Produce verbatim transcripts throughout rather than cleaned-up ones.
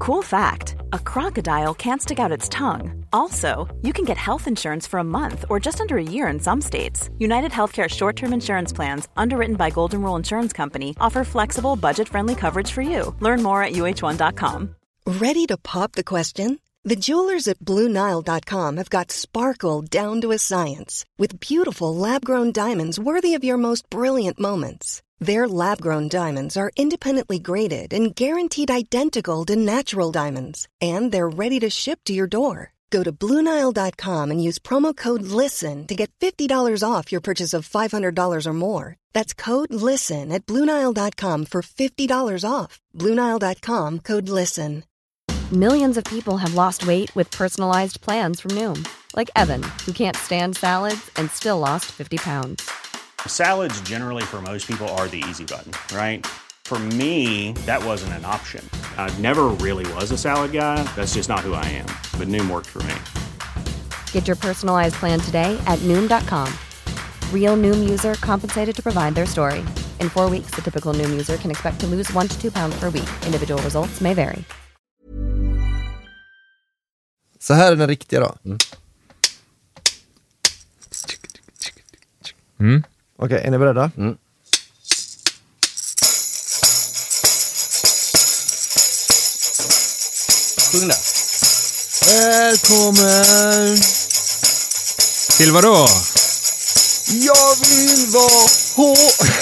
Cool fact, a crocodile can't stick out its tongue. Also, you can get health insurance for a month or just under a year in some states. United Healthcare short-term insurance plans, underwritten by Golden Rule Insurance Company, offer flexible, budget-friendly coverage for you. Learn more at U H one dot com. Ready to pop the question? The jewelers at Blue Nile dot com have got sparkle down to a science with beautiful lab-grown diamonds worthy of your most brilliant moments. Their lab-grown diamonds are independently graded and guaranteed identical to natural diamonds, and they're ready to ship to your door. Go to Blue Nile dot com and use promo code LISTEN to get fifty dollars off your purchase of five hundred dollars or more. That's code LISTEN at Blue Nile dot com for fifty dollars off. Blue Nile dot com, code LISTEN. Millions of people have lost weight with personalized plans from Noom. Like Evan, who can't stand salads and still lost fifty pounds. Salads generally for most people are the easy button, right? For me, that wasn't an option. I never really was a salad guy. That's just not who I am. But Noom worked for me. Get your personalized plan today at Noom dot com. Real Noom user compensated to provide their story. In four weeks, the typical Noom user can expect to lose one to two pounds per week. Individual results may vary. Så här är den riktiga då. Mm. Mm. Okej, okay, är ni beredda? Mm. Sjung då. Välkommen till vad då? Jag vill vara hå.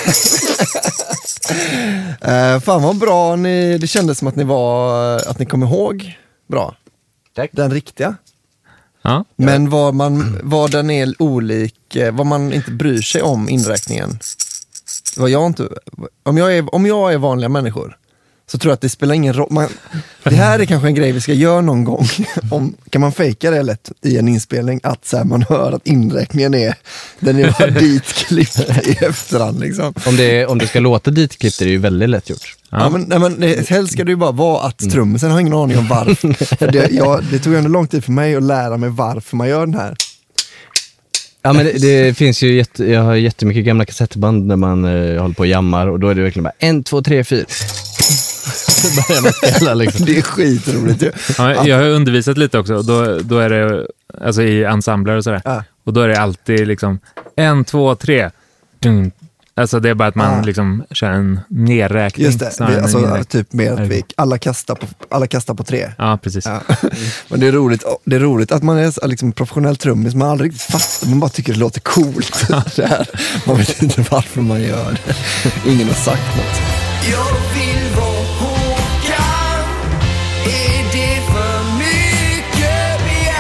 uh, fan vad bra ni, det kändes som att ni var att ni kom ihåg bra. Tack. Den riktiga. Ja. Men vad man vad den är olik, vad man inte bryr sig om inräkningen. Vad jag inte om jag är om jag är vanliga människor så tror jag att det spelar ingen roll. Man, det här är kanske en grej vi ska göra någon gång. Om, kan man fejka det lätt i en inspelning att så här, man hör att inräkningen är den är bara ditklippt i efterhand liksom. Om det, om det ska låta ditklippt är det ju väldigt lätt gjort. Ja, ja men, nej, men det, helst ska det ju bara vara att trummisen har ingen aning om varför. det, jag, det tog ändå lång tid för mig att lära mig varför man gör den här. Ja, men det, det finns ju jätte, jag har jättemycket gamla kassettband när man eh, håller på och jammar och då är det verkligen bara en, två, tre, fyra. Börjar man spela liksom. Det är skitroligt ju. Ja, jag har undervisat lite också och då, då är det alltså i ensembler och sådär. Ja. Och då är det alltid liksom en, två, tre. Dun. Alltså det är bara att man ja. liksom kör en nedräkning. Just det, det alltså typ med att vi alla kastar på, alla kastar på tre. Ja, precis. Ja. Men det är roligt, det är roligt att man är liksom professionell trummis, man aldrig riktigt fattar, man bara tycker det låter coolt. Det här. Man vet inte varför man gör det. Ingen har sagt något. Jag vill vara Håkan. Är det för mycket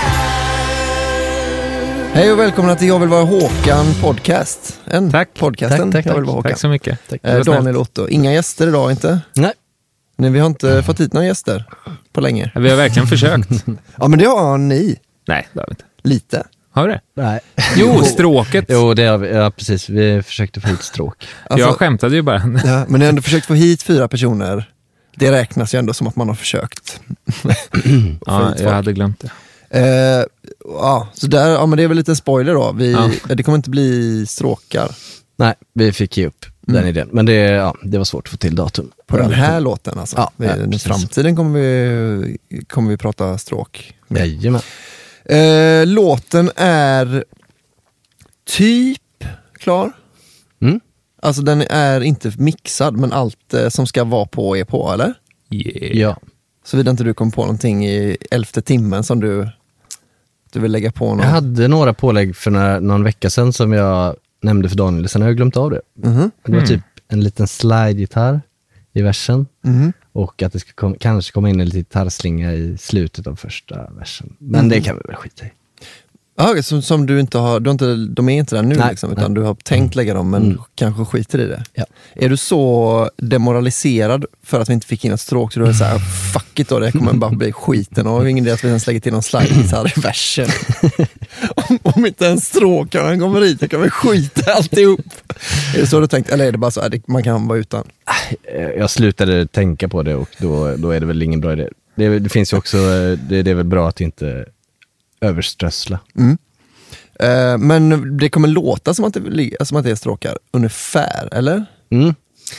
begär? Hej och välkomna till Jag vill vara Håkan podcast. En tack. Podcasten. Tack, tack, Jag vill vara Håkan. Tack så mycket. Tack. Eh, Daniel Otto. Inga gäster idag inte? Nej. Nej, vi har inte mm. fått hit några gäster på länge. Vi har verkligen försökt. Ja, men det har ni. Nej, det har vi inte. Lite. Har vi det? Nej. Jo, stråket. Jo, det har vi. Ja, precis. Vi försökte få hit stråk. Alltså, jag skämtade ju bara. Ja, men ni har ändå försökt få hit fyra personer. Det räknas ju ändå som att man har försökt. Ja, jag hade glömt det. Uh, ja, så där, ja, men det är väl lite en spoiler då. Vi, ja. Det kommer inte bli stråkar. Nej, vi fick ge upp mm. den idén. Men det, ja, det var svårt att få till datum. På den här låten alltså. Ja, vi, ja, I framtiden kommer vi, kommer vi prata stråk. Jajamän. Uh, låten är typ klar. Mm. Alltså den är inte mixad, men allt uh, som ska vara på är på, eller? Yeah. Ja. Såvida inte du kom på någonting i elfte timmen som du, du vill lägga på någon. Jag hade några pålägg för några, någon vecka sedan som jag nämnde för Daniel. Sen har jag glömt av det. Mm-hmm. Det var typ en liten slide-gitarr i versen. Mm-hmm. Och att det ska kom, kanske komma in en liten gitarrslinga i slutet av första versen. Men mm-hmm. det kan vi väl skita i. Ja, som, som du inte har, du har inte, de är inte där nu nej, liksom, utan nej. du har tänkt lägga dem men mm. kanske skiter i det. Ja. Är du så demoraliserad för att vi inte fick in ett stråk så du är så här, fuck it då, det kommer bara bli skiten och ingen idé att vi ens lägger till någon slide-gitarr i versen. om, om inte en stråkaren kommer hit, då kan vi skita alltihop. Är det så du tänkt? Eller är det bara så att man kan vara utan? Jag slutade tänka på det och då, då är det väl ingen bra idé. Det, det finns ju också, det, det är väl bra att inte överströssla. Mm. Uh, men det kommer låta som att det, som att det är stråkar ungefär, eller? Mm.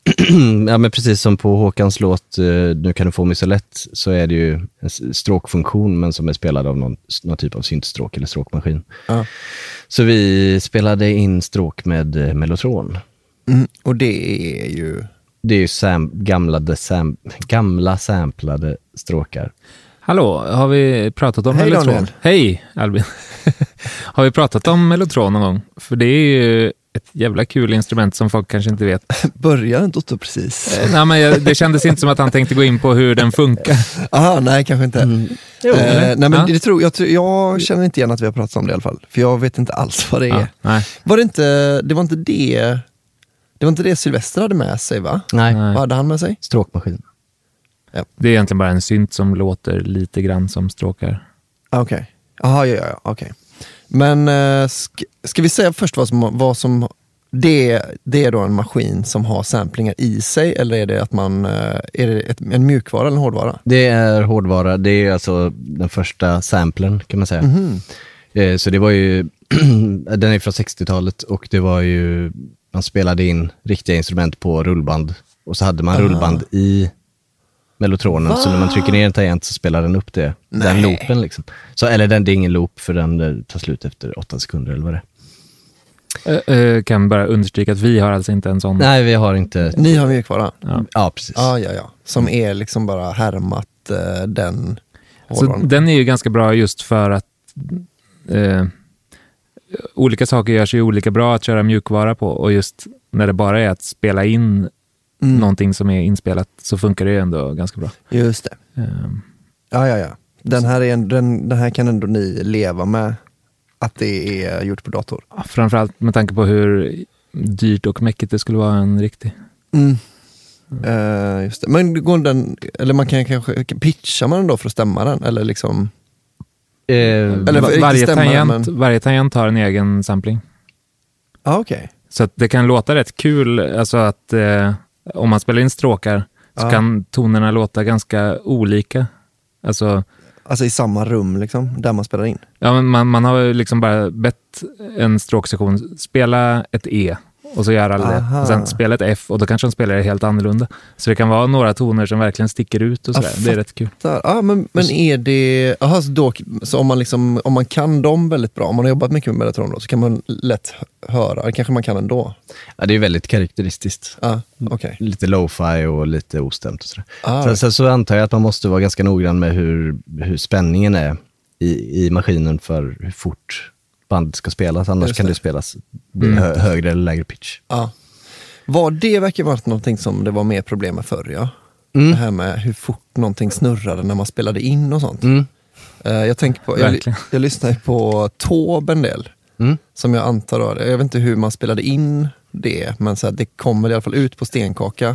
ja, men precis som på Håkans låt Nu kan du få mig så lätt, så är det ju en stråkfunktion men som är spelad av någon, någon typ av syntstråk eller stråkmaskin. Ja. Så vi spelade in stråk med mellotron. Mm, och det är ju... Det är ju sam, gamla, sam, gamla samplade stråkar. Hallå, har vi pratat om Hej, mellotron? Daniel. Hej Albin. Har vi pratat om mellotron någon gång? För det är ju ett jävla kul instrument som folk kanske inte vet. Börjar inte Otto precis? Nej, men jag, det kändes inte som att han tänkte gå in på hur den funkar. Aha, nej, kanske inte. Mm. Jo, eh, nej, men ja. det tror, jag, jag känner inte igen att vi har pratat om det i alla fall. För jag vet inte alls vad det är. Ja, nej. Var det inte det var inte det Det var inte det Sylvester hade med sig, va? Nej. Vad hade han med sig? Stråkmaskin. Ja. Det är egentligen bara en synt som låter lite grann som stråkar. Okej. Okay. Jaha, ja, ja, ja. Okej. Okay. Men äh, ska, ska vi säga först vad som, vad som det, det är då en maskin som har samplingar i sig, eller är det att man äh, är det ett, en mjukvara eller en hårdvara? Det är hårdvara. Det är alltså den första samplen, kan man säga. Mm-hmm. Eh, så det var ju den är från sextiotalet och det var ju man spelade in riktiga instrument på rullband och så hade man Aha. rullband i mellotronen. Va? Så när man trycker ner en tangent så spelar den upp det. Nej. Den loopen liksom. Så, eller den, det är ingen loop för den tar slut efter åtta sekunder eller vad det är. Uh, uh, kan bara understryka att vi har alltså inte en sån. Nej, vi har inte. Ni har mjukvara? Ja, ja precis. Ja, ja, ja. Som är liksom bara härmat uh, den hårdvaran. Så den är ju ganska bra just för att uh, olika saker görs ju olika bra att köra mjukvara på, och just när det bara är att spela in mm. någonting som är inspelat så funkar det ju ändå ganska bra. Just det. Um, ja, ja, ja. Den här, är en, den, den här kan ändå ni leva med att det är gjort på dator. Framförallt med tanke på hur dyrt och mäckigt det skulle vara en riktig. Mm. Mm. Uh, just det. Men går den, eller man kan kanske pitcha man den då för att stämma den, eller liksom Eh, Eller var, varje, stämma, tangent, men... varje tangent har en egen sampling. Ah, okay. Så att det kan låta rätt kul. Alltså att eh, om man spelar in stråkar så ah. kan tonerna låta ganska olika. Alltså, alltså i samma rum liksom, där man spelar in? Ja, men man, man har liksom bara bett en stråksektion spela ett E. Och så gör alla det. Och sen spela ett F och då kanske de spelar det helt annorlunda. Så det kan vara några toner som verkligen sticker ut och sådär. Det är rätt kul. Ja, men, men är det... Aha, så, då, så om man liksom, om man kan dem väldigt bra, om man har jobbat mycket med mellotron då, så kan man lätt höra. Kanske man kan ändå. Ja, det är väldigt karaktäristiskt. Ah, okay. Lite lo-fi och lite ostämt och sådär. Ah, sen, sen så antar jag att man måste vara ganska noggrann med hur, hur spänningen är i, i maskinen för hur fort band ska spelas, annars det. kan det spelas mm. hö- högre eller lägre pitch. Ja. Var det verkar varit någonting som det var mer problem med förr, ja? Mm. Det här med hur fort någonting snurrade när man spelade in och sånt. Mm. Uh, jag tänker på, jag, jag lyssnade på Taube en del, mm. som jag antar då, jag vet inte hur man spelade in det, men så här, det kommer i alla fall ut på stenkaka.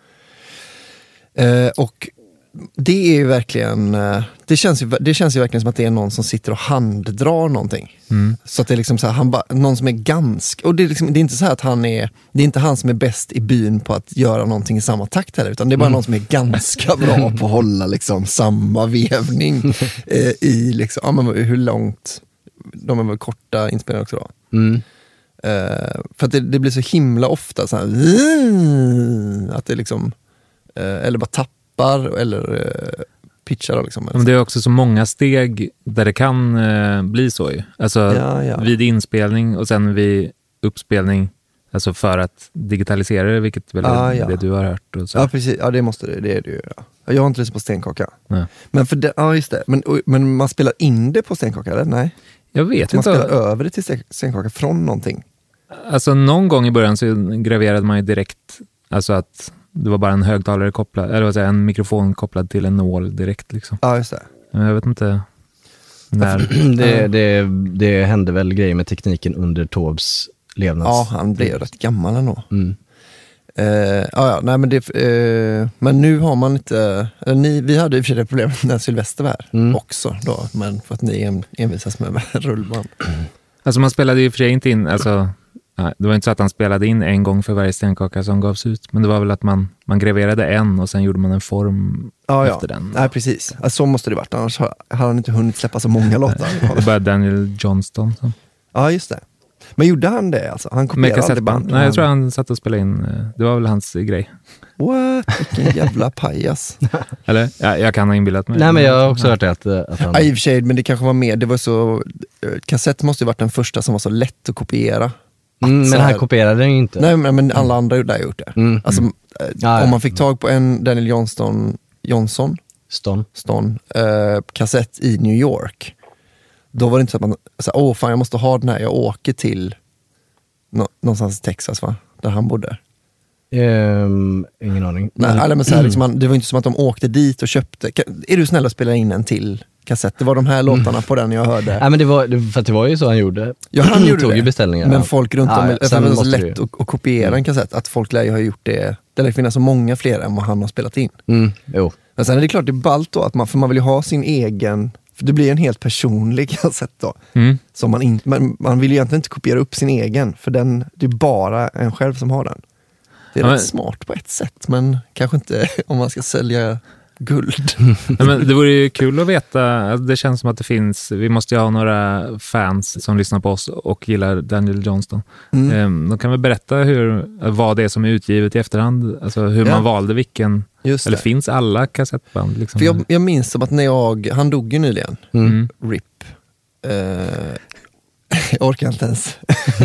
Uh, och det är ju verkligen, det känns ju, det känns ju verkligen som att det är någon som sitter och handdrar någonting. Mm. Så att det är liksom så här, han ba, någon som är ganska, och det är, liksom, det är inte så här att han är, det är inte han som är bäst i byn på att göra någonting i samma takt heller, utan det är bara mm. någon som är ganska bra på att hålla liksom samma vevning eh, i liksom, ja men hur långt, de är väl korta inspelningar också då. Mm. Eh, för att det, det blir så himla ofta så här, att det liksom, eh, eller bara tappar eller uh, pitchar liksom. Men det är också så många steg där det kan uh, bli så ju. Alltså ja, ja. vid inspelning och sen vid uppspelning, alltså för att digitalisera det, vilket väl ah, är ja. det du har hört. Och så. Ja, precis. Ja, det måste det, det är det ju. Ja. Jag har inte lyssnat på stenkaka. Nej. Men för det, ja just det. Men, men man spelar in det på stenkaka, eller? Nej. Jag vet man inte. Man spelar över det till stenkaka från någonting. Alltså någon gång i början så graverade man ju direkt, alltså att det var bara en högtalare kopplad, eller vad säger, en mikrofon kopplad till en nål direkt liksom. Ja, just det. Men jag vet inte när. det, det, det hände väl grejer med tekniken under Taubes levnads. Ja, han blev rätt gammal ändå. Mm. Uh, ja, ja, nej men det, uh, men nu har man inte, uh, ni, vi hade i och för sig det problemet när Sylvester var här mm. också då, men för att ni en, envisas med, med rullband. Mm. Alltså man spelade ju för sig inte in, alltså nej, det var inte så att han spelade in en gång för varje stenkaka som gavs ut. Men det var väl att man, man graverade en och sen gjorde man en form ja, efter ja. den. Nej, precis. Alltså, så måste det varit. Annars har han inte hunnit släppa så många låtar. Det var Daniel Johnston. Så. Ja, just det. Men gjorde han det alltså? Han Med kopierade aldrig kassettband. band? Nej, jag tror han satt och spelade in. Det var väl hans grej. What? Vilken jävla pajas. Eller? Ja, jag kan ha inbillat mig. Nej, men jag har också hört det att, att han... Ja, i och för sig, men det kanske var mer, det var så, kassett måste ju varit den första som var så lätt att kopiera. Mm, att men här, han kopierade den ju inte. Nej, men, men alla andra där har gjort det. Mm. Alltså, Mm. eh, Ja, om ja. man fick tag på en Daniel Johnston, Johnson, Ston. Ston, eh, kassett i New York, då var det inte så att man, så, åh fan jag måste ha den här, jag åker till nå, någonstans i Texas va, där han bodde. Um, ingen aning. Nej, Men- eller men så här, liksom, man, det var inte som att de åkte dit och köpte, kan, är du snäll att spela in en till kassett? Det var de här låtarna på den jag hörde. Nej, men det var, det- för att det var ju så han gjorde. Ja, han gjorde tog det. ju beställningar. Men folk runt Ja, om, ja, för sen det var så måste lätt det att, att kopiera en kassett, att folk lär ju ha gjort det. Det lär finnas så många fler än vad han har spelat in. Mm, jo. Men sen är det klart det är ballt då, att man, för man vill ju ha sin egen, för det blir en helt personlig kassett då. Mm. Som man, in, man, man vill ju egentligen inte kopiera upp sin egen, för den, det är bara en själv som har den. Det är Ja, rätt men- smart på ett sätt, men kanske inte om man ska sälja guld. Nej, men det vore ju kul att veta. Alltså, det känns som att det finns, vi måste ju ha några fans som lyssnar på oss och gillar Daniel Johnston. Mm. Ehm, de kan väl berätta hur, vad det är som är utgivet i efterhand. Alltså hur Ja. man valde vilken. Just Eller det. finns alla kassettband? Liksom? För jag, jag minns som att när jag, han dog ju nyligen, Mm. R I P. Eh, jag orkar inte ens.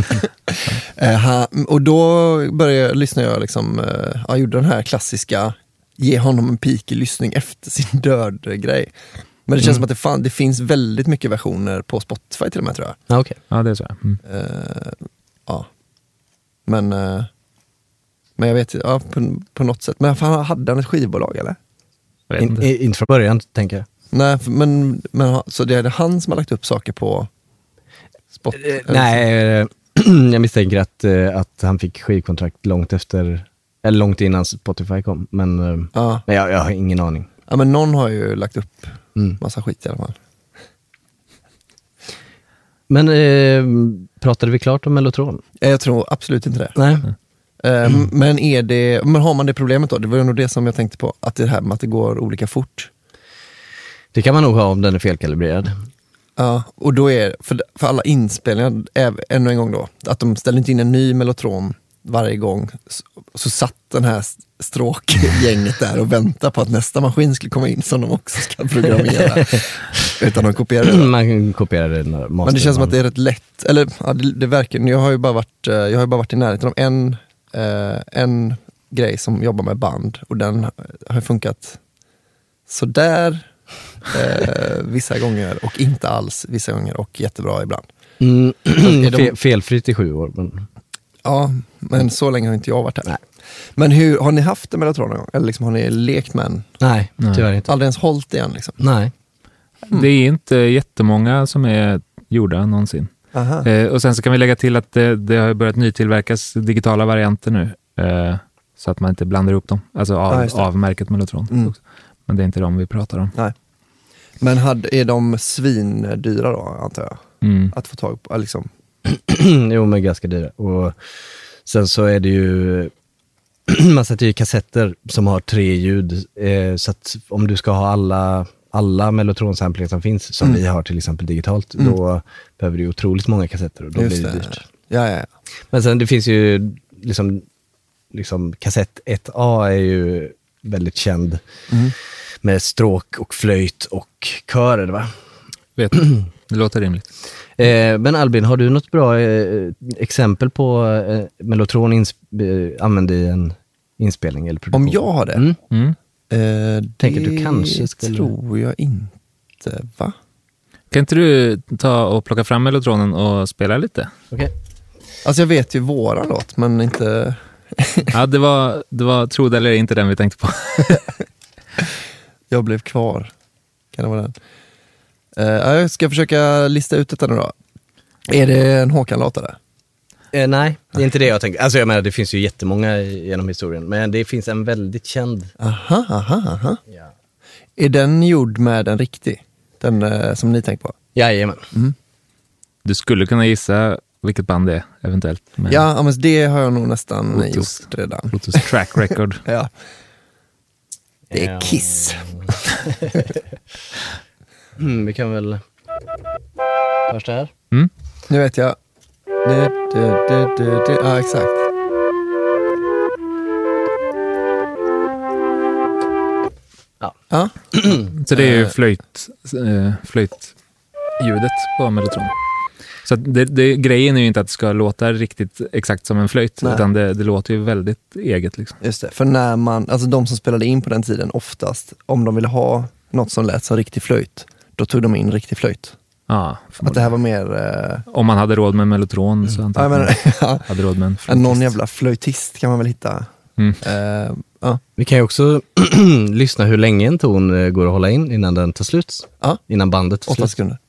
eh, han, och då började lyssna jag liksom, eh, jag gjorde den här klassiska ge honom en pik i lyssning efter sin död-grej. Men det känns Mm. som att det, fan, det finns väldigt mycket versioner på Spotify till och med tror jag. Ja, okej. Ja, det är så. Mm. Eh, ja. Men, eh, men jag vet ja, på, på något sätt. Men fan, hade han ett skivbolag eller? Jag vet In, inte. i- inte från början, tänker jag. Nej, för- men, men ha- så det är det han som har lagt upp saker på Spotify? Eh, Nej, eh, jag misstänker att, eh, att han fick skivkontrakt långt efter, eller långt innan Spotify kom. Men, eh, Ja. men jag, jag har ingen aning. Ja, men någon har ju lagt upp Mm. massa skit i alla fall. Men eh, pratade vi klart om Mellotron? Eh, Jag tror absolut inte det. Nej. Eh, Men är det, men har man det problemet då? Det var ju nog det som jag tänkte på, att det här med att det går olika fort. Det kan man nog ha om den är felkalibrerad. Ja, och då är, för, för alla inspelningar, äv- ännu en gång då, att de ställer inte in en ny mellotron varje gång, så, så satt den här stråkgänget där och väntade på att nästa maskin skulle komma in som de också ska programmera. Utan de kopierar det. Man kopierar det när master. Men det känns som att det är rätt lätt, eller ja, det, det verkar, jag har ju bara varit, eh, jag har ju bara varit i närheten av en, eh, en grej som jobbar med band och den har ju funkat sådär eh, vissa gånger och inte alls vissa gånger och jättebra ibland. Mm, Är de- fel, felfritt i sju år. Men... Ja, men så länge har inte jag varit här. Nej. Men hur, har ni haft en mellotron någon gång? Eller liksom, har ni lekt med en? Nej, Nej. tyvärr inte. Aldrig ens hållit igen liksom? Nej. Det är inte jättemånga som är gjorda någonsin. Aha. Eh, och sen så kan vi lägga till att det, det har börjat nytillverkas digitala varianter nu. Eh, så att man inte blandar ihop dem. Alltså av, Ja, just det. av märket Mellotron. Mm. också. Men det är inte de vi pratar om. Nej. Men hade, är de svindyra då, antar jag? Mm. Att få tag på, liksom. Jo, men ganska dyra. Och sen så är det ju, man sätter ju kassetter som har tre ljud. Eh, så att om du ska ha alla, alla mellotronsamplingar som finns, som Mm. vi har till exempel digitalt, Mm. då behöver du ju otroligt många kassetter och då Just blir det det. dyrt. Ja, ja, ja. Men sen det finns ju liksom, liksom kassett ett A är ju väldigt känd Mm. med stråk och flöjt och kör, är det va? Vet, det låter rimligt. Eh, men Albin, har du något bra eh, exempel på eh, mellotron insp- eh, använd i en inspelning eller produktion? Om jag har det? Mm. Mm. Eh, Tänker det du kanske skulle- tror jag inte, va? Kan inte du ta och plocka fram Mellotronen och spela lite? Okej. Alltså jag vet ju våra låt, men inte... Ja, det var, det var tro det eller inte den vi tänkte på. Jag blev kvar. Kan det vara den? Eh, ja, jag ska försöka lista ut detta nu då. Är det en Håkan-låt eller? Eh, nej, det är inte det jag tänkte. Alltså jag menar, det finns ju jättemånga genom historien, men det finns en väldigt känd. Aha, aha, aha. Ja. Är den gjord med en riktig? Den eh, som ni tänker på? Jajamän. Du skulle kunna gissa vilket band det är, eventuellt. Men Ja, ja, men det har jag nog nästan Lotus. gjort redan. Lotus Track Record. Ja. Det är Ja. Kiss. Mm, vi kan väl... Först det här. Mm? Nu vet jag. Du, du, du, du, du. Ja, exakt. Ja. Ja. Så det är ju flöjt, äh, flöjtljudet på mellotron. Så att det, det, grejen är ju inte att det ska låta riktigt exakt som en flöjt, Nej. utan det, det låter ju väldigt eget. Liksom. Just det, för när man, alltså de som spelade in på den tiden oftast, om de ville ha något som lät som riktig flöjt, då tog de in riktig flöjt. Ja, Att det här var mer... Eh... om man hade råd med mellotron så Ja, jag menar, ja. hade råd med en Ja, flöjtist. någon jävla flöjtist kan man väl hitta. Mm. Eh, ja. Vi kan ju också lyssna hur länge en ton eh, går att hålla in innan den tar slut. Ja. Innan bandet tar Åtta slut. sekunder.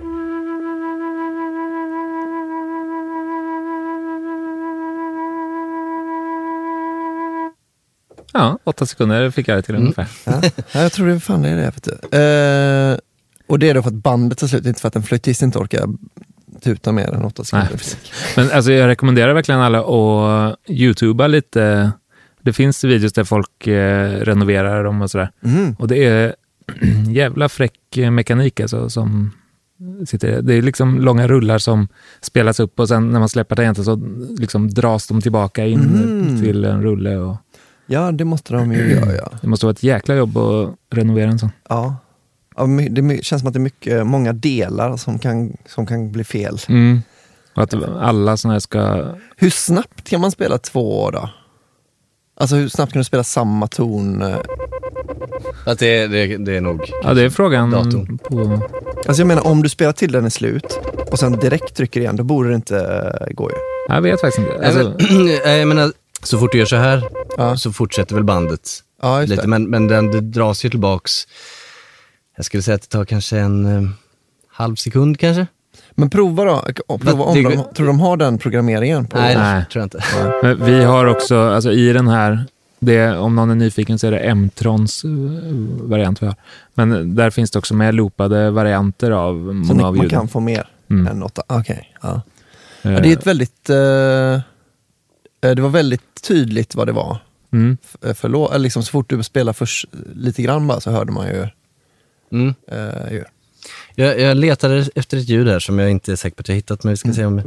Ja, åtta sekunder fick jag det till Mm. ungefär. Ja. Ja, jag tror det fan är det. Vet du. Eh, och det är då för att bandet tar slut, inte för att en flöjtist inte orkar tuta mer än åtta sekunder. Nej. Men alltså, jag rekommenderar verkligen alla att youtuba lite. Det finns videos där folk eh, renoverar dem och sådär. Mm. Och det är jävla fräck mekanik alltså, som sitter. Det är liksom långa rullar som spelas upp och sen när man släpper tangenten så liksom dras de tillbaka in Mm. till en rulle. Och Ja, det måste de ju göra. Ja. det måste vara ett jäkla jobb att renovera en sån. Ja. Ja, my- det my- känns som att det är mycket, många delar som kan, som kan bli fel. Mm. Och att alla såna här ska... Hur snabbt kan man spela två då? Alltså hur snabbt kan du spela samma ton? eh? Att det, det, det är nog... Ja, det är frågan datorn. på... Alltså jag menar, om du spelar till den är slut och sen direkt trycker igen, då borde det inte uh, gå ju. Jag vet faktiskt inte. Alltså, Alltså, jag menar, så fort du gör så här Ja. så fortsätter väl bandet Ja, just lite. det. Men, men den, det dras ju tillbaks. Jag skulle säga att det tar kanske en eh, halv sekund kanske. Men prova då, och prova om det- de, tror de har den programmeringen på? Nej, Nej. det tror jag inte. men vi har också, alltså i den här, det, om någon är nyfiken så är det M-trons eh, variant vi har. Men där finns det också med loopade varianter av Så många ni, av man ljuden. kan få mer Mm. än åtta? Okej, ja. Eh, Ja, det är ett väldigt... eh, eh, det var väldigt tydligt vad det var. mm. F- För, lå- eller liksom, så fort du spelar först lite grann bara så hörde man ju... Mm. eh, ju. Jag, jag letade efter ett ljud här som jag inte är säker på att jag hittat, men vi ska se om...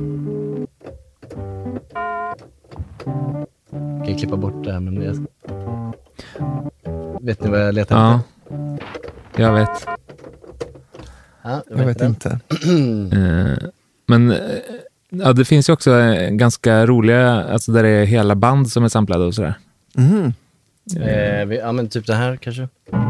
Jag kan klippa bort det här, men jag... Vet ni vad jag letar Ja, efter? jag vet. Ja, Jag vet det. inte. Eh, men eh, ja, det finns ju också eh, ganska roliga, alltså där det är hela band som är samplade och sådär. Mhm. Eh, vi, ja, men typ det här kanske.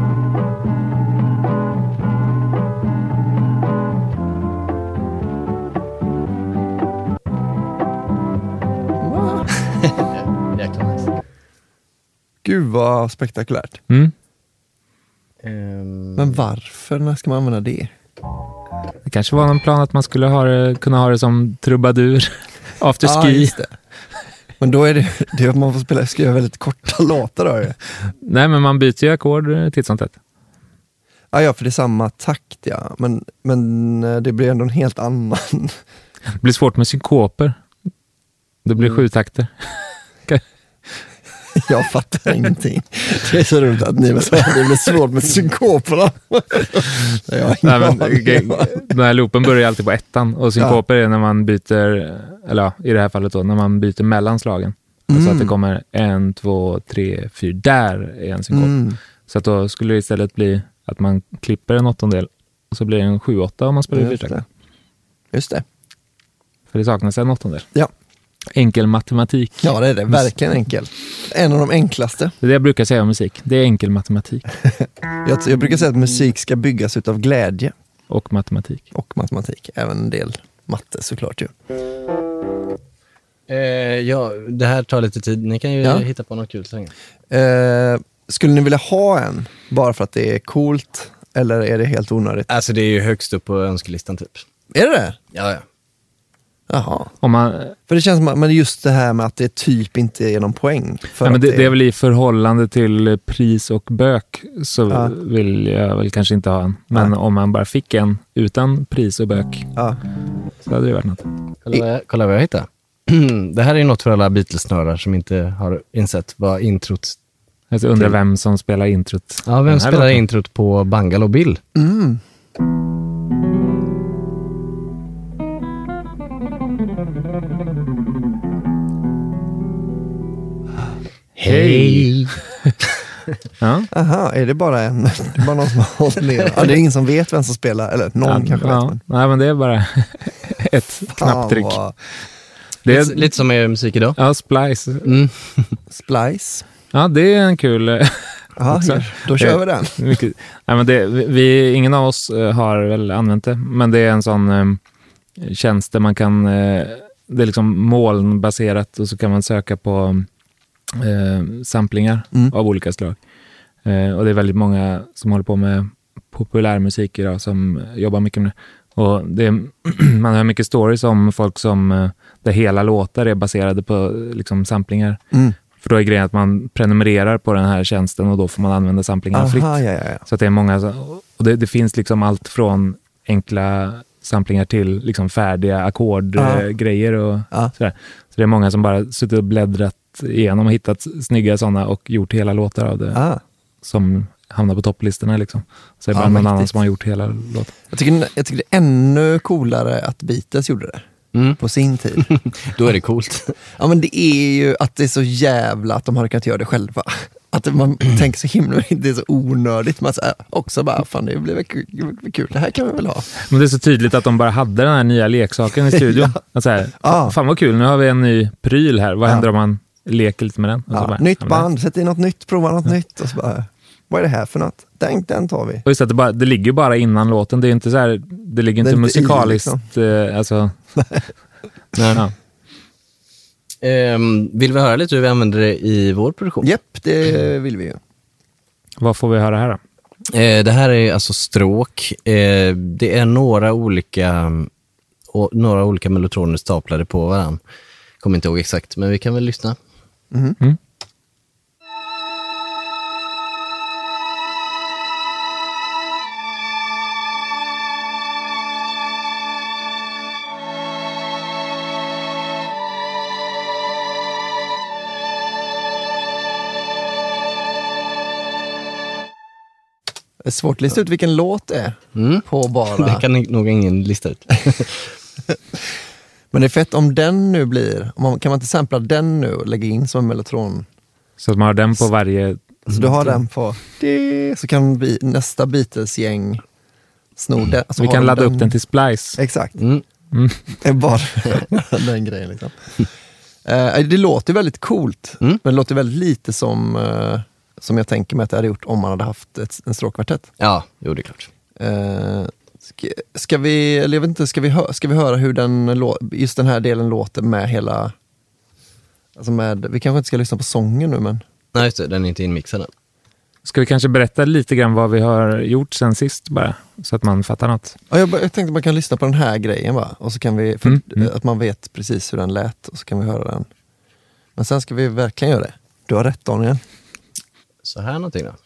Jäkla nice. Gud vad spektakulärt. Mm. Ehm, Men varför? När ska man använda det? Det kanske var någon plan att man skulle ha det, kunna ha det som trubadur, afterski. Ja, just det. Men då är det, det är att man får spela, skriva väldigt korta låtar då ju. Nej, men man byter ju ackord till sånt sätt. Ja, ja, för det är samma takt, ja. Men, men eh, det blir ändå en helt annan. Det blir svårt med synkoper. Det blir Mm. sju takter. Jag fattar ingenting. Det är så roligt att ni sa att det blir svårt med synkoperna. Jag har ingen Nej, men, aning. ge- den här loopen börjar ju alltid på ettan och synkoper är när man byter, eller ja, i det här fallet då, när man byter mellan slagen. Mm. Alltså att det kommer en, två, tre, fyra, där är en synkop. Mm. Så att då skulle det istället bli att man klipper en åttondel och så blir det en sju åtta om man spelar i Just fyrtakt. det. Just det. För det saknas en åttondel. Ja. Enkel matematik. Ja, det är det. Verkligen enkelt. En av de enklaste. Det är det jag brukar säga om musik. Det är enkel matematik Jag, jag brukar säga att musik ska byggas utav glädje och matematik. och matematik. Även en del matte såklart ju. eh, ja, det här tar lite tid. Ni kan ju Ja. hitta på något kul så länge. Eh, skulle ni vilja ha en bara för att det är coolt? Eller är det helt onödigt? Alltså det är ju högst upp på önskelistan typ. Är det det? Ja, ja. Jaha. Om man, För det känns som att, men just det här med att det typ inte är någon poäng. För ja, men att det, det är väl i förhållande till pris och bök så Ja. vill jag väl kanske inte ha en. Men Nej. om man bara fick en utan pris och bök Ja. så hade det varit något. Kolla vad jag, kolla vad jag hittade. Det här är något för alla Beatles-snörar som inte har insett vad introt... Jag undrar vem som spelar introt. Ja, vem Den här spelar låten. introt på Bungalow Bill? Mm. Hej! Ja. Aha, är det bara en? Det är bara någon som har hållit ner. Ja, det är ingen som vet vem som spelar, eller någon ja, kanske ja. vet. Men... Nej, men det är bara ett knapptryck. Vad... Det är lite, lite som er musik idag. Ja, Splice. Mm. Splice. Ja, det är en kul... Aha, då kör vi den. Mycket, nej, men det, vi, ingen av oss har väl använt det, men det är en sån um, tjänst där man kan, uh, det är liksom molnbaserat och så kan man söka på uh, samplingar mm. av olika slag. Uh, och det är väldigt många som håller på med populärmusik idag som jobbar mycket med det. Och det är, man har mycket stories om folk som, uh, där hela låtar är baserade på liksom, samplingar. Mm. För då är grejen att man prenumererar på den här tjänsten och då får man anvenda samplingarna Aha, fritt. Ja, ja, ja. Så att det är många, och det, det finns liksom allt från enkla samplingar till liksom färdiga ackordgrejer och ja. sådär. Så det är många som bara suttit och bläddrat igenom och hittat snygga sådana och gjort hela låtar av det. Ah. Som hamnar på topplistorna liksom. Så det är bara ja, någon mäktigt. Annan som har gjort hela låten. Jag tycker, jag tycker det är ännu coolare att Beatles gjorde det. Mm. På sin tid. Då är det coolt. Ja, men det är ju att det är så jävla att de hade kunnat göra det själva. Att man tänker så himla, det är så onödigt. Man säger också bara, fan det blir väl kul, det här kan vi väl ha. Men det är så tydligt att de bara hade den här nya leksaken i studion. ja. Att så här, ah. Fan vad kul, nu har vi en ny pryl här. Vad händer ah. om man leker lite med den? Och ja. så bara, nytt ja, band, sätt in något nytt, prova något ja. nytt. Och så bara, vad är det här för något? Den, den tar vi. Och just att det, bara, det ligger bara innan låten. Det är inte så här, det ligger inte, inte musikaliskt. I, liksom. eh, alltså... Nej. Ja. Um, vill vi höra lite hur vi använder det i vår produktion? Japp, det vill vi ju. Vad får vi höra här då? Eh, det här är alltså stråk. Eh, det är några olika och, några olika mellotroner staplade på varandra. Kommer inte ihåg exakt, men vi kan väl lyssna. Mm. Mm. Det är svårt att lista ut vilken låt det är mm. på bara... Det kan nog ingen lista ut. Men det är fett om den nu blir... Om man, kan man inte sampla den nu och lägga in som en mellotron? Så att man har den på varje... Så du har den på... Det, så kan vi, nästa Beatles-gäng sno den. Alltså vi kan ladda den, upp den till Splice. Exakt. Mm. Mm. Det är bara den grejen liksom. uh, det låter väldigt coolt. Mm. Men det låter väldigt lite som... Uh, som jag tänker mig att det hade gjort om man hade haft ett, en stråkkvartett. Ja, jo det är klart. Uh, ska, ska vi, eller jag vet inte, ska vi, hö, ska vi höra hur den, just den här delen låter med hela, alltså med, vi kanske inte ska lyssna på sången nu men. Nej just det, den är inte inmixad än. Ska vi kanske berätta lite grann vad vi har gjort sen sist bara, så att man fattar något? Ja, jag, jag tänkte att man kan lyssna på den här grejen va, och så kan vi, för mm, mm. att man vet precis hur den lät och så kan vi höra den. Men sen ska vi verkligen göra det. Du har rätt Daniel. Så här någonting då.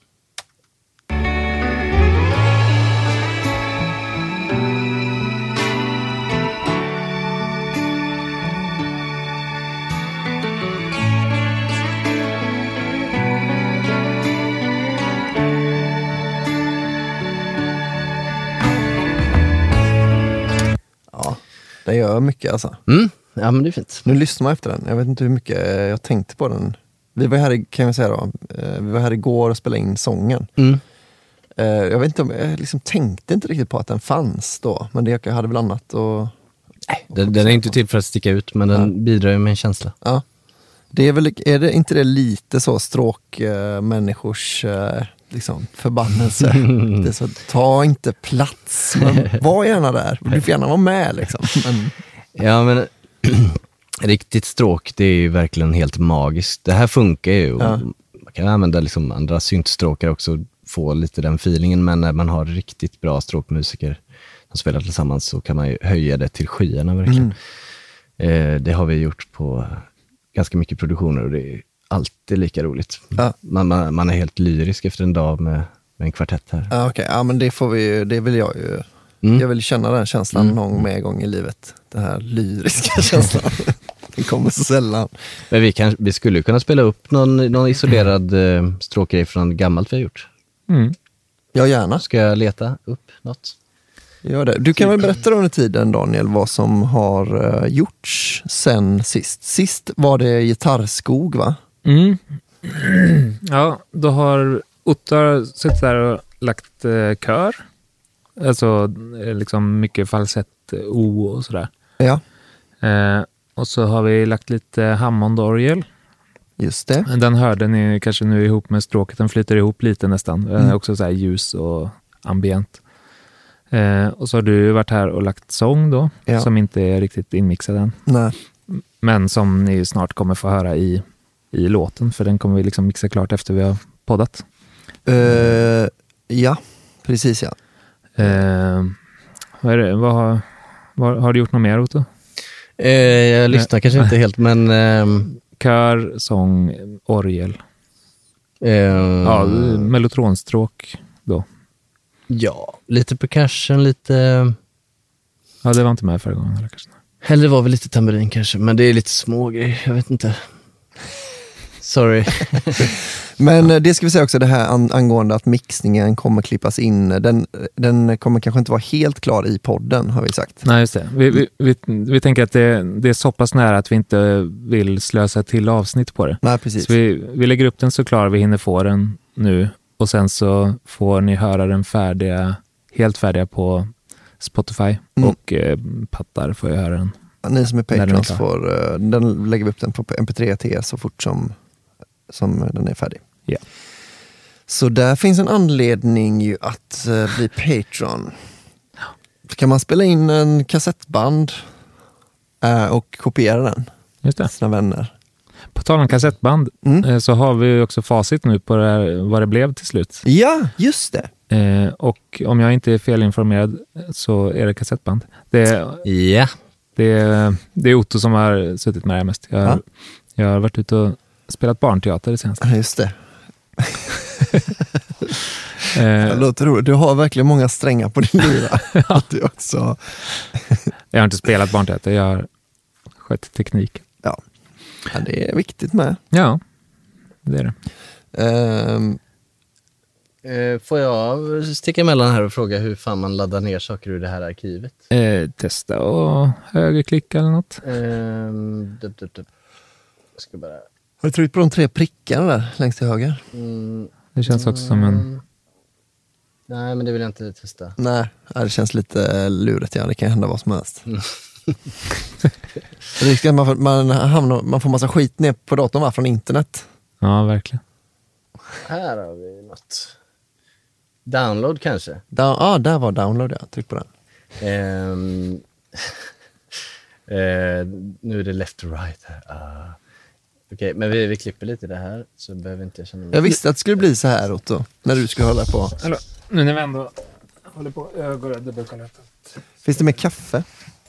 Ja, det gör mycket alltså. Mm, ja men det är fint. Nu lyssnar man efter den. Jag vet inte hur mycket jag tänkte på den. Vi var här, kan jag säga då, vi var här igår och spelade in sången. Mm. Jag vet inte om, jag liksom tänkte inte riktigt på att den fanns då, men det jag hade väl annat och... Nej, den, den är inte till för att sticka ut, men den ja. bidrar ju med en känsla. Ja. Det är väl, är det inte det lite så stråk äh, människors äh, liksom förbannelse? Det är så, ta inte plats, men var gärna där. Du får gärna vara med liksom. Men... Ja, men... Riktigt stråk, det är ju verkligen helt magiskt. Det här funkar ju. Ja. Man kan använda liksom andra syntstråkar också, få lite den feelingen. Men när man har riktigt bra stråkmusiker som spelar tillsammans så kan man ju höja det till skyarna verkligen. Mm. Eh, det har vi gjort på ganska mycket produktioner och det är alltid lika roligt. Ja. Man, man, man är helt lyrisk efter en dag med, med en kvartett här. Ja, okej. Okay. Ja, men det får vi, det vill jag ju. Mm. Jag vill känna den känslan mm. någon med gång i livet. Den här lyriska känslan. Den kommer så sällan. Men vi, kan, vi skulle kunna spela upp någon, någon isolerad eh, stråkgrej från gammalt vi har gjort. Mm. Ja, gärna. Ska jag leta upp något? Gör det. Du kan väl berätta under tiden, Daniel, vad som har uh, gjorts sen sist. Sist var det gitarrskog, va? Mm. Ja, då har Otto suttit där och lagt eh, kör. Alltså eh, liksom mycket falsett O och sådär. Ja. Eh, och så har vi lagt lite Hammond-orgel. Just det. Den hörde ni kanske nu ihop med stråket. Den flyter ihop lite nästan. Den är mm. också så här ljus och ambient. Eh, och så har du varit här och lagt sång då. Ja. Som inte är riktigt inmixad än. Nej. Men som ni snart kommer få höra i, i låten. För den kommer vi liksom mixa klart efter vi har poddat. Uh, ja, precis ja. Uh, vad, är det? Vad, har, vad har du gjort något mer, Otto? Uh, jag lyssnar uh, kanske inte helt, men... Uh, kör, sång, orgel. Uh, ja, mellotronstråk då. Ja, lite percussion, lite... Ja, det var inte med förra gången. Eller kanske. Eller det var väl lite tamburin kanske, men det är lite små grejer, jag vet inte. Sorry. Men det ska vi säga också, det här an- angående att mixningen kommer klippas in. Den, den kommer kanske inte vara helt klar i podden, har vi sagt. Nej, just det. Vi, vi, vi, vi tänker att det, det är så pass nära att vi inte vill slösa till avsnitt på det. Nej, precis. Så vi, vi lägger upp den så klar vi hinner få den nu. Och sen så får ni höra den färdiga, helt färdiga på Spotify. Mm. Och eh, pattar får jag höra den. Ja, ni som är patrons får, uh, den lägger vi upp den på M P tre T så fort som, som den är färdig. Ja. Så där finns en anledning ju att uh, bli patron. Kan man spela in en kassettband uh, och kopiera den Just det. till sina vänner. På tal om kassettband mm. så har vi också facit nu på det här, vad det blev till slut. Ja, just det. Eh, och om jag inte är felinformerad så är det kassettband. Det, ja. det, är, det är Otto som har suttit med det mest. Jag, ja. jag har varit ute och spelat barnteater det senaste. Ja, just det. eh, låter roligt. Du har verkligen många strängar på din lyra. Ja. Du också. Jag har inte spelat barnteater, jag har skött tekniken. Ja. Ja, det är viktigt med. Ja, det är det. Um, uh, får jag sticka emellan här och fråga hur fan man laddar ner saker ur det här arkivet? Uh, testa och högerklicka eller något. Uh, dup, dup, dup. Jag ska bara... Har du tryckt på de tre prickarna där längst till höger? Mm, det känns också som en... Nej, men det vill jag inte testa. Nej, det känns lite lurigt. Ja, det kan hända vad som helst. Mm. Risken man, får, man, hamnar, man får massa skit ner på datorn va, från internet. Ja, verkligen. Här har vi något. Download kanske? Ja, ah, där var download, ja. Tryck på den. Um, uh, nu är det left och right här. Uh, Okej, okay, men vi, vi klipper lite det här så behöver inte jag känna mig... Jag visste att det skulle bli så här, Otto, när du skulle hålla på. Hallå, nu när vi ändå håller på, jag går och dubbelkollar. Finns det mer kaffe?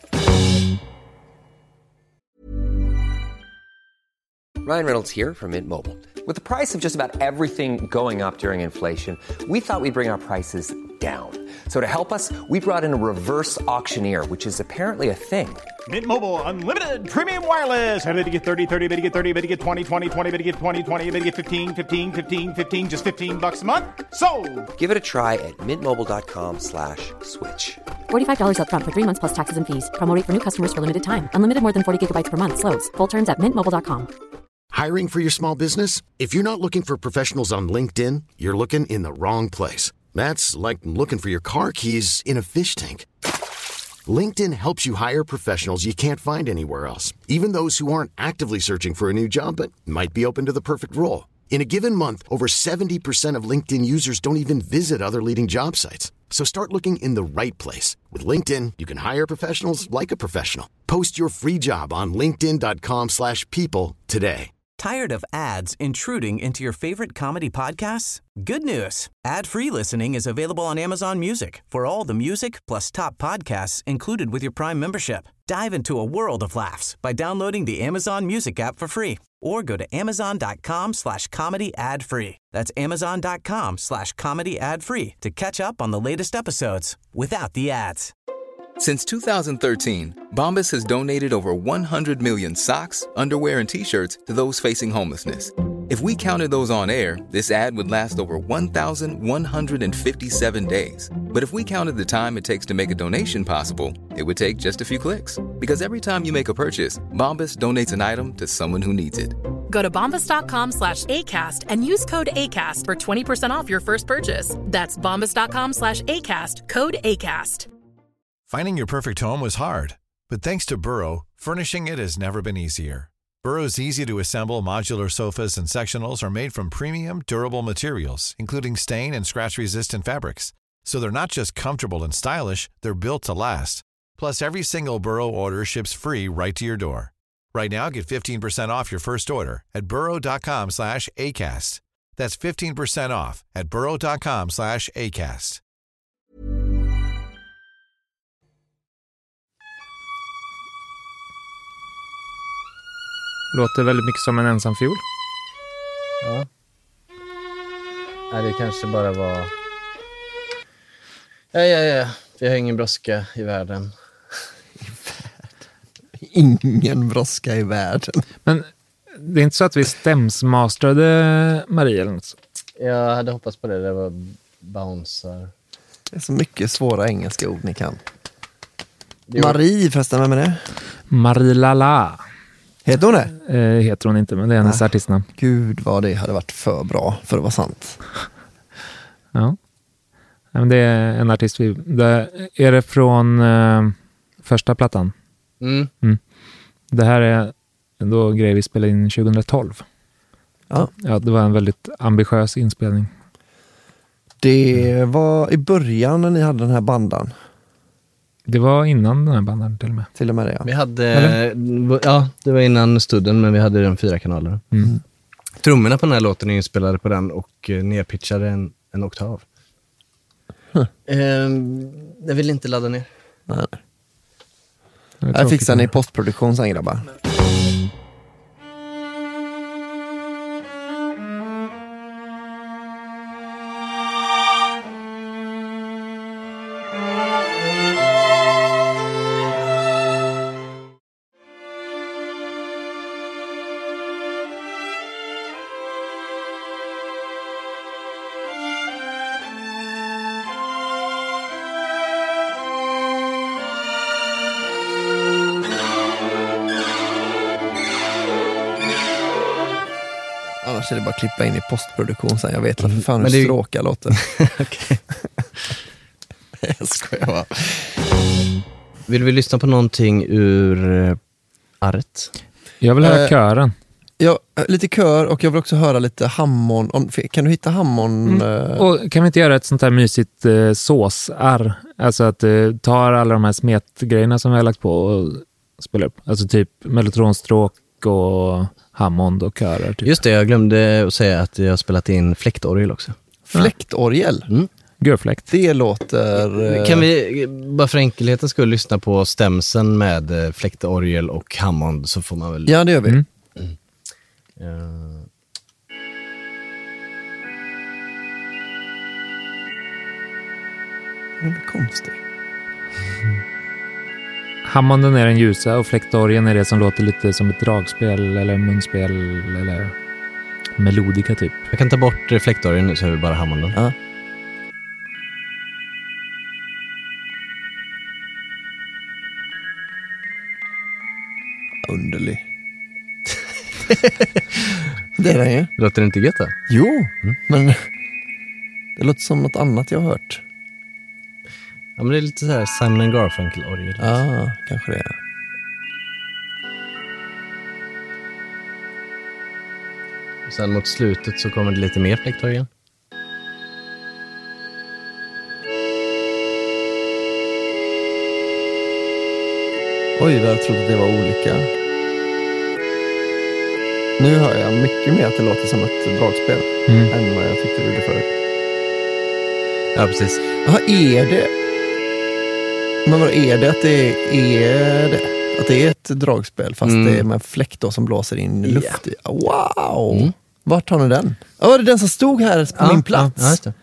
Ryan Reynolds here from Mint Mobile. With the price of just about everything going up during inflation, we thought we'd bring our prices down. So to help us, we brought in a reverse auctioneer, which is apparently a thing. Mint Mobile Unlimited Premium Wireless. How to get thirty, thirty, how to get thirty, how to get twenty, twenty, twenty, how to get twenty, twenty, how to get fifteen, fifteen, fifteen, fifteen, just fifteen bucks a month? Sold! Give it a try at mintmobile.com slash switch. forty-five dollars up front for three months plus taxes and fees. Promo rate for new customers for limited time. Unlimited more than forty gigabytes per month. Slows full terms at mint mobile dot com. Hiring for your small business? If you're not looking for professionals on LinkedIn, you're looking in the wrong place. That's like looking for your car keys in a fish tank. LinkedIn helps you hire professionals you can't find anywhere else, even those who aren't actively searching for a new job but might be open to the perfect role. In a given month, over seventy percent of LinkedIn users don't even visit other leading job sites. So start looking in the right place. With LinkedIn, you can hire professionals like a professional. Post your free job on linkedin dot com slash people today. Tired of ads intruding into your favorite comedy podcasts? Good news. Ad-free listening is available on Amazon Music for all the music plus top podcasts included with your Prime membership. Dive into a world of laughs by downloading the Amazon Music app for free or go to amazon.com slash comedy ad free. That's amazon.com slash comedy ad free to catch up on the latest episodes without the ads. Since two thousand thirteen, Bombas has donated over one hundred million socks, underwear, and T-shirts to those facing homelessness. If we counted those on air, this ad would last over one thousand one hundred fifty-seven days. But if we counted the time it takes to make a donation possible, it would take just a few clicks. Because every time you make a purchase, Bombas donates an item to someone who needs it. Go to bombas.com slash ACAST and use code ACAST for twenty percent off your first purchase. That's bombas.com slash ACAST, code ACAST. Finding your perfect home was hard, but thanks to Burrow, furnishing it has never been easier. Burrow's easy-to-assemble modular sofas and sectionals are made from premium, durable materials, including stain and scratch-resistant fabrics. So they're not just comfortable and stylish, they're built to last. Plus, every single Burrow order ships free right to your door. Right now, get fifteen percent off your first order at burrow.com slash ACAST. That's fifteen percent off at burrow.com slash ACAST. Låter väldigt mycket som en ensam fiol. Ja. Nej, det kanske bara var... Ja, ja, ja. Vi har ingen brådska i världen. Ingen brådska i världen. Men det är inte så att vi stämsmastrade Marie eller något? Jag hade hoppats på det. Det var bouncer. Det är så mycket svåra engelska ord ni kan. Marie förresten, vem är det? Marie Lala. Heter hon det? Eh, heter hon inte, men det är hennes ah, artistnamn. Gud vad det hade varit för bra för att vara sant. Ja. Men det är en artist. Vi, det är det från eh, första plattan. Mm. Mm. Det här är då grejer vi spelade in tjugohundratolv. Ja. Ja, det var en väldigt ambitiös inspelning. Det var i början när ni hade den här bandan. Det var innan den här bandan till och med. Till och med det, ja. Vi hade, ja, det var innan studden, men vi hade den fyra kanaler. Mm. Trummorna på den här låten är inspelade på den och nerpitchade en, en oktav. Huh. Ehm, jag vill inte ladda ner. Nej. Jag fixar ni postproduktion sen, grabbar. Annars är det bara klippa in i postproduktion sen. Jag vet att för fan hur det... stråka låter. Okej. Jag skojar bara. Vill vi lyssna på någonting ur Arret? Jag vill höra uh, kören. Ja, lite kör, och jag vill också höra lite Hammond. Om, kan du hitta Hammond? Mm. Och kan vi inte göra ett sånt här mysigt uh, såsar? Alltså att uh, ta alla de här smetgrejerna som vi har lagt på och spela upp. Alltså typ mellotronstråk och Hammond och körer. Typ. Just det, jag glömde att säga att jag har spelat in fläktorgel också. Fläktorgel? Mm. Görfläkt. Det låter... Kan vi bara för enkelhetens skull lyssna på stämsen med fläktorgel och Hammond, så får man väl... Ja, det gör vi. Mm. Mm. Uh... Det är konstigt. Hammonden är den ljusa och fläktorgeln är det som låter lite som ett dragspel eller munspel eller melodika typ. Jag kan ta bort fläktorgeln nu så har vi bara Hammonden. Ja. Underlig. Det är den ju. Låter det inte gött då? Jo, mm. men det låter som något annat jag har hört. Ja, men det är lite så här Simon and Garfunkel-orgel. Ja, ah, kanske det är. Och sen mot slutet så kommer det lite mer fläktorgel. Oj, jag trodde det var olika. Nu hör jag mycket mer att det låter som ett dragspel mm. än vad jag tyckte det gjorde förut. Ja, precis. Jaha, är det... Men vad är det att det är det? Att det är ett dragspel fast mm. det är med fläkt då som blåser in yeah. luft i. Wow! Mm. Vart har ni den? Ja, oh, det är den som stod här på ja, min plats. Ja, just det.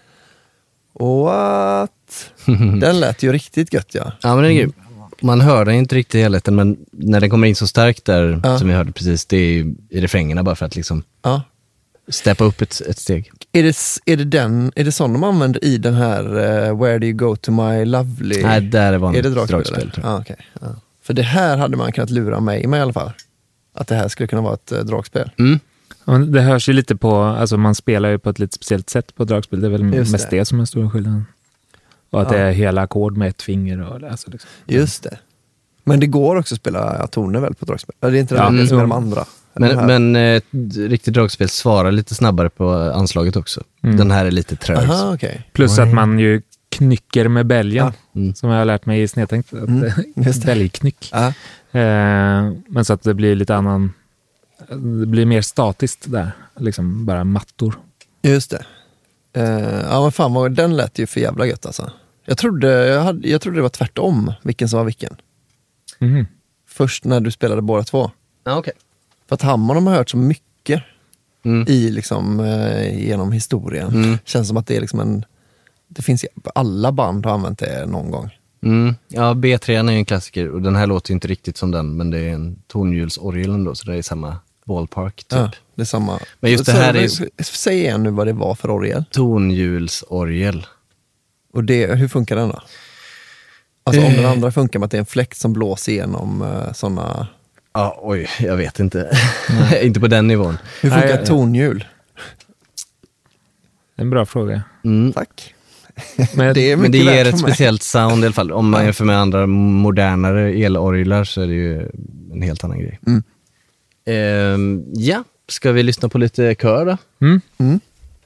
What? Den lät ju riktigt gött, ja. Ja, men det är ju... Man hör den inte riktigt i helheten, men när den kommer in så starkt där, ja. som vi hörde precis, det är i refrängerna bara för att liksom ja. steppa upp ett, ett steg. Är det, är det den, är det sån de använder i den här uh, Where do you go to my lovely? Nej, där var är det dragspel. dragspel ah, okay. ja. För det här hade man kunnat lura mig med i alla fall. att det här skulle kunna vara ett eh, dragspel. Mm. Ja, det hörs ju lite på, alltså man spelar ju på ett lite speciellt sätt på dragspel. Det är väl Just mest det. det som är stora skillnaden. Och att Ja. det är hela ackord med ett finger. Och, alltså liksom. Just det. Men det går också att spela toner väl på dragspel? Det är inte det, Ja, det som är de mm. andra. Men, här. men eh, ett riktigt dragspel svarar lite snabbare på anslaget också. Mm. Den här är lite trög. Aha, okay. Plus att man ju knycker med bälgen. Ja. Mm. Som jag har lärt mig i snedtänkt. Mm, just det. Bälgknyck. Ja. Eh, men så att det blir lite annan... Det blir mer statiskt där. Liksom bara mattor. Just det. Uh, ja men fan, vad, den lät ju för jävla gött alltså. Jag trodde, jag, hade, jag trodde det var tvärtom, vilken som var vilken. Mm. Först när du spelade båda två. Ja, okej. För att Hammond har man hört så mycket Mm. i liksom, eh, genom historien. Mm. Känns som att det är liksom en... Det finns, alla band har använt det någon gång. Mm. Ja, B tre är ju en klassiker och den här låter ju inte riktigt som den, men det är en tonhjulsorgel ändå, så det är samma ballpark typ. Ja, det är samma. Men just det Så, här är ju säg igen nu vad det var för orgel. tonhjulsorgel. Och det, hur funkar den då? Alltså om Eh. den andra funkar med att det är en fläkt som blåser igenom uh, sådana... Ja, oj, jag vet inte. Inte på den nivån. Hur funkar Nej, ett tonhjul? En bra fråga. Mm. Tack. Men, Det är Men det mycket ger värt ett för mig. speciellt sound i alla fall. Om man jämför med andra modernare elorglar så är det ju en helt annan grej. Mm. Ehm, ja, ska vi lyssna på lite kör då? Mm. Mm.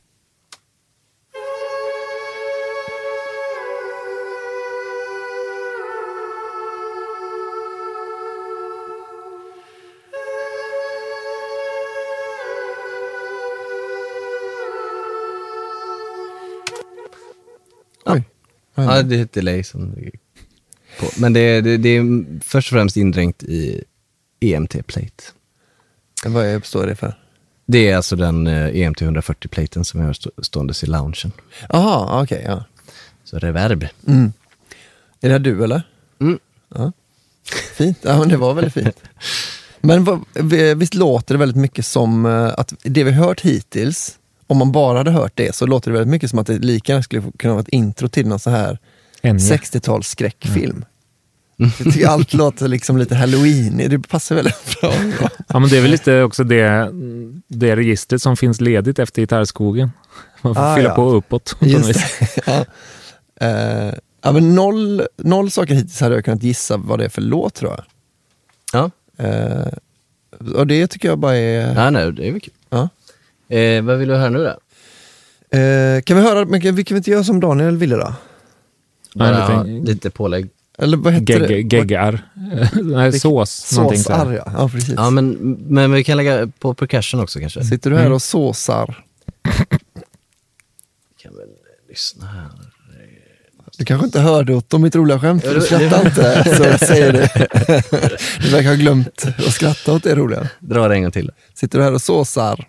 Oj. Vad Ja, hände? det är ett delay som ligger på. Men det är, det, det är först och främst indränkt i E M T-plate. Vad är, står det för? Det är alltså den eh, E M T hundrafyrtio-platen som jag har stå, ståendes i loungen. Jaha, okej. Okay, ja. Så reverb. Mm. Är det här du eller? Mm. Ja. Fint, ja men det var väldigt fint. Men vad, visst låter det väldigt mycket som eh, att det vi hört hittills, om man bara hade hört det så låter det väldigt mycket som att det lika gärna skulle kunna vara ett intro till någon så här Enya. sextio-tals skräckfilm. Jag tycker allt låter liksom lite Halloween, det passar väldigt bra. Ja, men det är väl lite också det, det registret som finns ledigt efter gitarrskogen. Man får Ah, fylla ja. på uppåt. på något Just vis. det. Ja. Eh, ja, men noll, noll saker hittills hade jag kunnat gissa vad det är för låt tror jag. Ja. Eh, och det tycker jag bara är... Ja, nej, det är väl kul. Ja. Eh, vad vill du höra nu då? Eh, kan vi höra, men kan, vi kan vi inte göra som Daniel ville då? Bara Ja, lite- lite pålägg. Eller vad heter det? Gegg, geggar. Nej, sås. någonting så Såsar, här. ja. Ja, precis. Ja, men, men vi kan lägga på percussion också kanske. Sitter du här och såsar? Vi kan väl lyssna här. Du kanske inte hörde åt mitt roliga skämt, för du Ja, skrattar inte, så jag säger det. Du verkar ha glömt att skratta åt det roliga. Dra det en gång till. Sitter du här och såsar?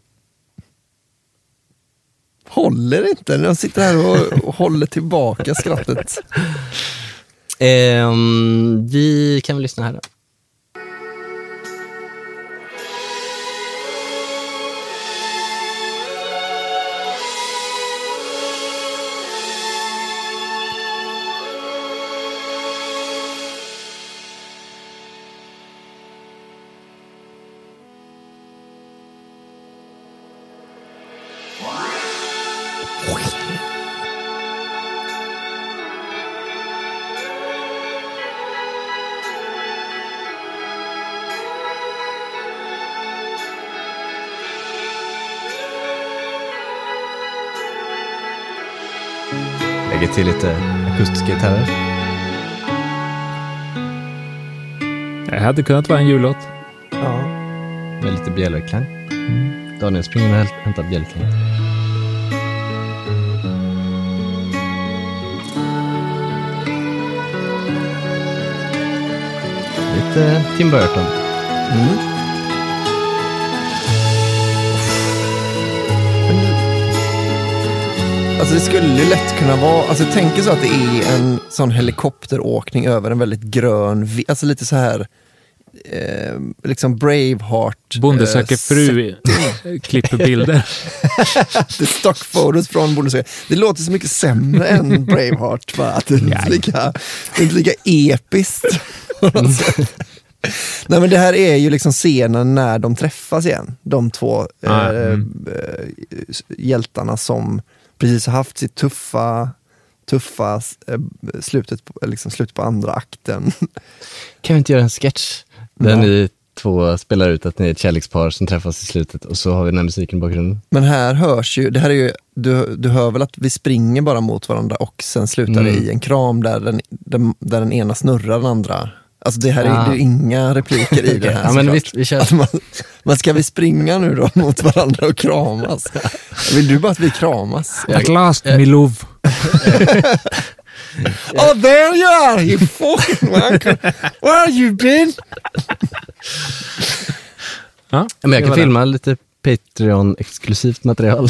Håller inte, när jag sitter här och, och håller tillbaka skrattet. Ehm, vi kan väl lyssna här då. Lägger till lite akustiska gitarrer. Det hade kunnat vara en jullåt. Ja. Med lite bjällerklang. Daniel springer och hält- hämtar bjällerklang. Lite Tim Burton. Mm. Alltså det skulle ju lätt kunna vara, alltså tänk så att det är en sån helikopteråkning över en väldigt grön, vi- alltså lite så här eh, liksom Braveheart. Bonde söker fru klipper bilder. Det är stockfotos från Bonde söker. Det låter så mycket sämre än Braveheart, va? Att det är inte lika, det är inte lika episkt på något sätt. Nej, men det här är ju liksom scenen när de träffas igen. De två Ah, eh, mm. eh, hjältarna som precis har haft sitt tuffa tuffa eh, slutet, på, liksom slutet på andra akten. Kan vi inte göra en sketch där Ja. ni två spelar ut att ni är ett kärlekspar som träffas i slutet och så har vi den här musiken i bakgrunden? Men här hörs ju, det här är ju, du, du hör väl att vi springer bara mot varandra och sen slutar det Mm. i en kram där den, den, där den ena snurrar den andra. Alltså det här är, Ah. det är ju inga repliker i det här. Ja, men såklart. visst, vi kör. Att man, men ska vi springa nu då mot varandra och kramas? Vill du bara att vi kramas? At last, my love. Oh, there you are, you fucking wanker. Where have you been? Ja, Men jag det kan var filma lite Patreon-exklusivt material.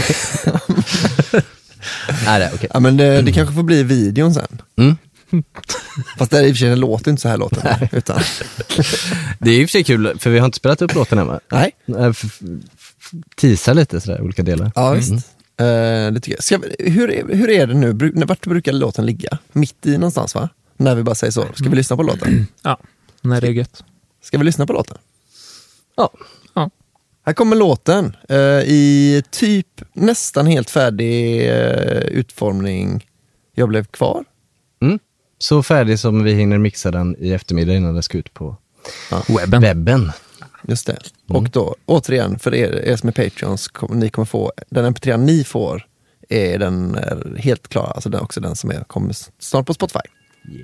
Nej, det, okay. Ja, men det, det kanske får bli videon sen. Mm. Fast det är i och för sig, den låter inte så här låten. Utan... Det är i och för sig kul, för vi har inte spelat upp låten än, va? Nej. Teasa lite sådär, olika delar. Ja, visst. Mm. Uh, det tycker jag. Ska, vi- hur, är, hur är det nu? Bru- Vart brukar låten ligga? Mitt i någonstans, va? När vi bara säger så. Ska vi lyssna på låten? Ja, när det är gött. Ska vi lyssna på låten? Ja. Ja. Här kommer låten uh, i typ nästan helt färdig uh, utformning. Jag blev kvar. Mm. Så färdig som vi hinner mixa den i eftermiddag innan det ska ut på Ja. Webben. webben. Just det. Mm. Och då, återigen, för er, er som är Patreons, kom, ni kommer få, den M P tre ni får är den är helt klar. Alltså den, också den som är, kommer snart på Spotify. Yeah.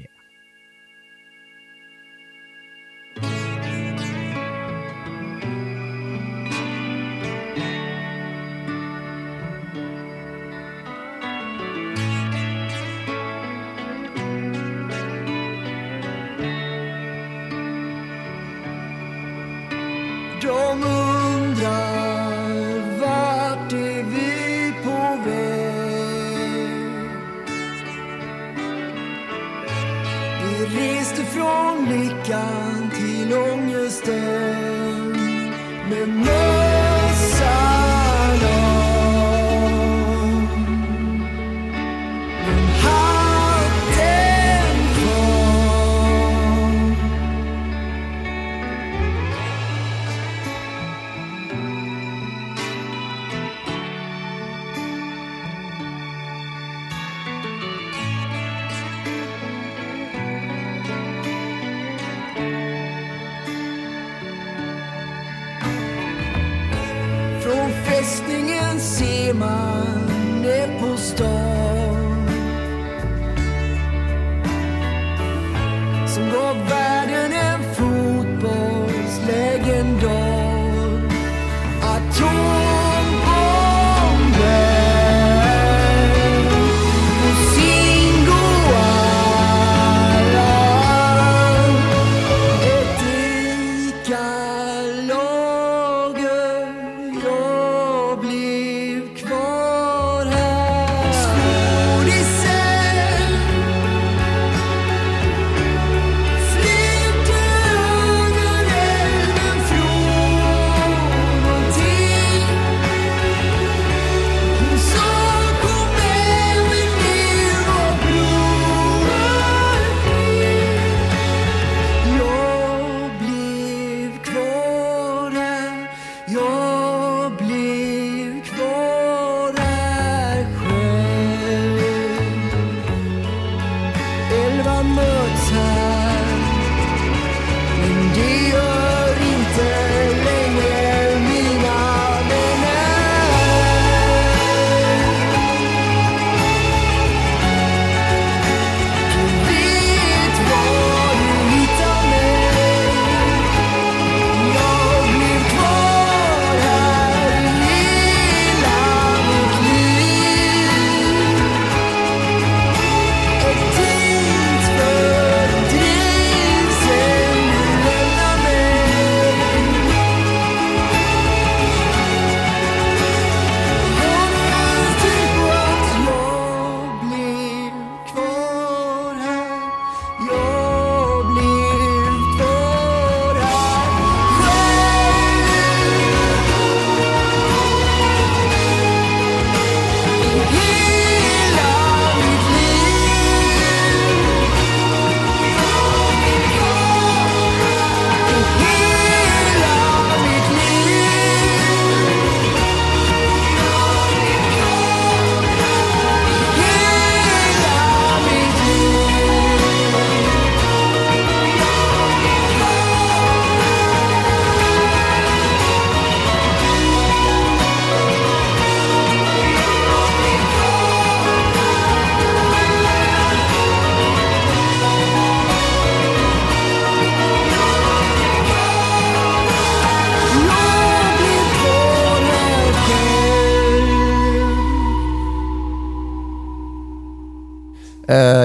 De undrar vart är vi på väg. Vi reste från lyckan till ångesten med mössan av. Men hatten kvar. Från fästningen ser man ner på stan som gav världen en fotbollslegendar. Atombomber och Singoalla. Ett ikalager, jag blev kvar här. Skådisen flyter över elden från och till. Hon sa kom med mig ner och jag blev kvar här, jag blev kvar här själv. Elva möts här, men det gör inte längre mina vänner. Du vet var du hittar mig. Jag blev kvar här hela mitt liv. Ett tidsfördriv sen du lämnar mig.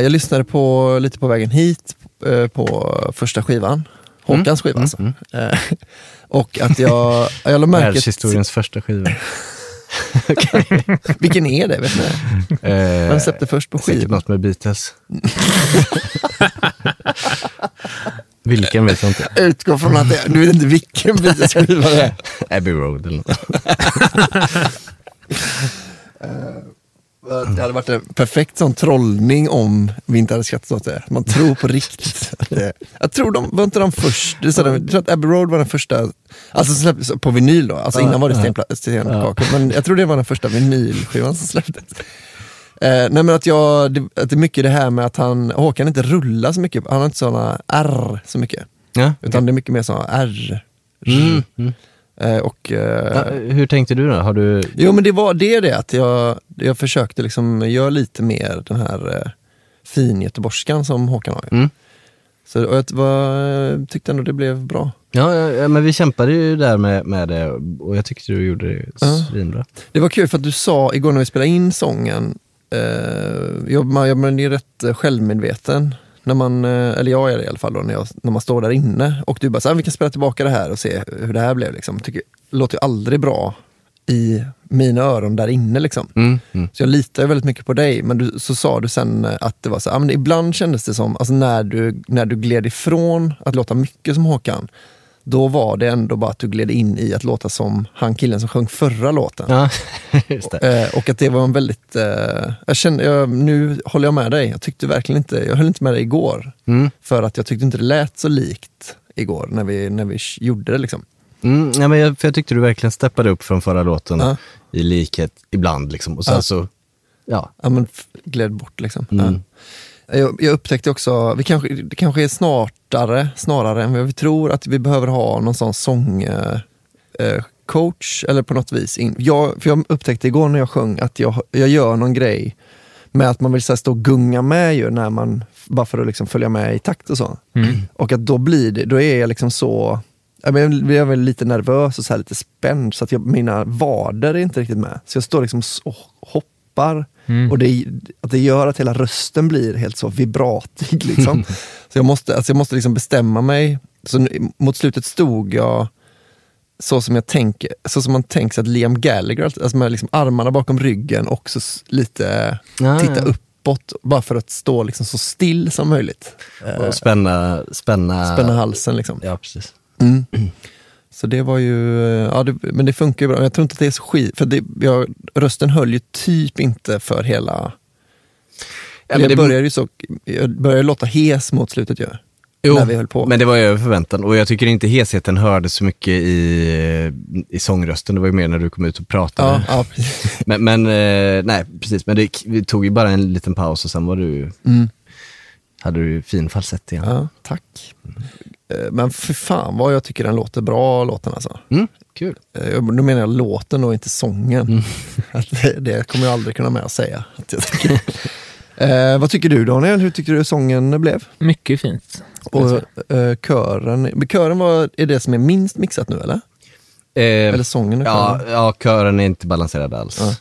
jag lyssnade på lite på vägen hit eh, på första skivan. Håkans skiva alltså. Mm, mm. Eh, och att jag... jag la märke Världshistoriens till... första skiva. Okay. Vilken är det, vet ni? Eh, Man släppte först på skivan. Säkert något med Beatles. Vilken vet jag inte. Utgå från att det, du vet inte vilken Beatles skiva det är. Abbey Road eller något. Det hade varit en perfekt sån trollning om vi inte hade skrattat åt det. Man tror på riktigt. Att det, jag tror de var inte de först. Det så jag tror att Abbey Road var den första, alltså släpptes på vinyl då. Alltså innan var det stenpla- stenkakor. Men jag tror det var den första vinylskivan som släpptes. Eh, nej men att jag, det, att det är mycket det här med att han, Håkan inte rullar så mycket. Han har inte såna R så mycket. Ja, utan okay. Det är mycket mer såna R. Mm, mm. Eh, och, eh, ja, hur tänkte du då? Har du... Jo men det var det, det att jag, jag försökte liksom göra lite mer den här eh, fin göteborgskan som Håkan har. Mm. Så och jag var, tyckte ändå det blev bra. Ja, ja, men vi kämpade ju där med, med det och jag tyckte du gjorde det svinbra. Ja. Det var kul för att du sa igår när vi spelade in sången, eh, jag, man, jag, man är rätt självmedveten när man, eller jag är det i alla fall då, när, jag, när man står där inne och du bara så här, vi kan spela tillbaka det här och se hur det här blev liksom. Tycker, det låter ju aldrig bra i mina öron där inne liksom. Mm, mm. Så jag litar ju väldigt mycket på dig, men du, så sa du sen att det var så här, men ibland kändes det som, alltså när du, när du gled ifrån att låta mycket som Håkan, då var det ändå bara att du gled in i att låta som han killen som sjöng förra låten. Ja, just det. Och, och att det var en väldigt... Eh, jag kände, jag, nu håller jag med dig. Jag tyckte verkligen inte... Jag höll inte med dig igår. Mm. För att jag tyckte inte det lät så likt igår när vi, när vi gjorde det liksom. Mm, ja, men jag, för jag tyckte du verkligen steppade upp från förra låten ja. I likhet ibland liksom. Och sen ja. så... Ja. Ja, men gled bort liksom. Mm. Ja. Jag, jag upptäckte också, vi kanske, det kanske är snarare, snarare än vad vi tror, att vi behöver ha någon sån sångcoach eh, eller på något vis. In. Jag, för jag upptäckte igår när jag sjöng att jag, jag gör någon grej med att man vill så här, stå och gunga med ju när man, bara för att liksom följa med i takt och så. Mm. Och att då blir det, då är jag liksom så, jag är väl lite nervös och så här lite spänd så att jag, mina vader är inte riktigt med. Så jag står liksom och hoppar. Mm. Och det, att det gör att hela rösten blir helt så vibratig liksom. Så jag måste, alltså jag måste liksom bestämma mig. Så mot slutet stod jag så som jag tänker, så som man tänker sig att Liam Gallagher, alltså med liksom armarna bakom ryggen och så lite ja, titta ja. uppåt, bara för att stå liksom så still som möjligt. Och spänna, spänna... spänna halsen liksom. Ja, precis. Mm. Så det var ju, ja det, men det funkar ju bra. Jag tror inte att det är så skit, för det, jag, rösten höll ju typ inte för hela... Ja, men det började ju så, jag började låta hes mot slutet ju. Jo, när vi höll på. Men det var ju över förväntan. Och jag tycker inte hesheten hörde så mycket i, i sångrösten. Det var ju mer när du kom ut och pratade. Ja, ja, men, men nej, precis. Men det, vi tog ju bara en liten paus och sen var du... Mm. Hade du fin falsett igen. Ja, tack. Mm. Men för fan vad jag tycker den låter bra, låten alltså. Mm, kul. Nu menar jag låten och inte sången. Mm. Att det, det kommer jag aldrig kunna med att säga. Att jag tycker. eh, vad tycker du Daniel? Hur tycker du sången blev? Mycket fint. Och eh, kören, kören var, är det som är minst mixat nu eller? Eh, eller sången och ja, kören? Ja, kören är inte balanserad alls. Ja.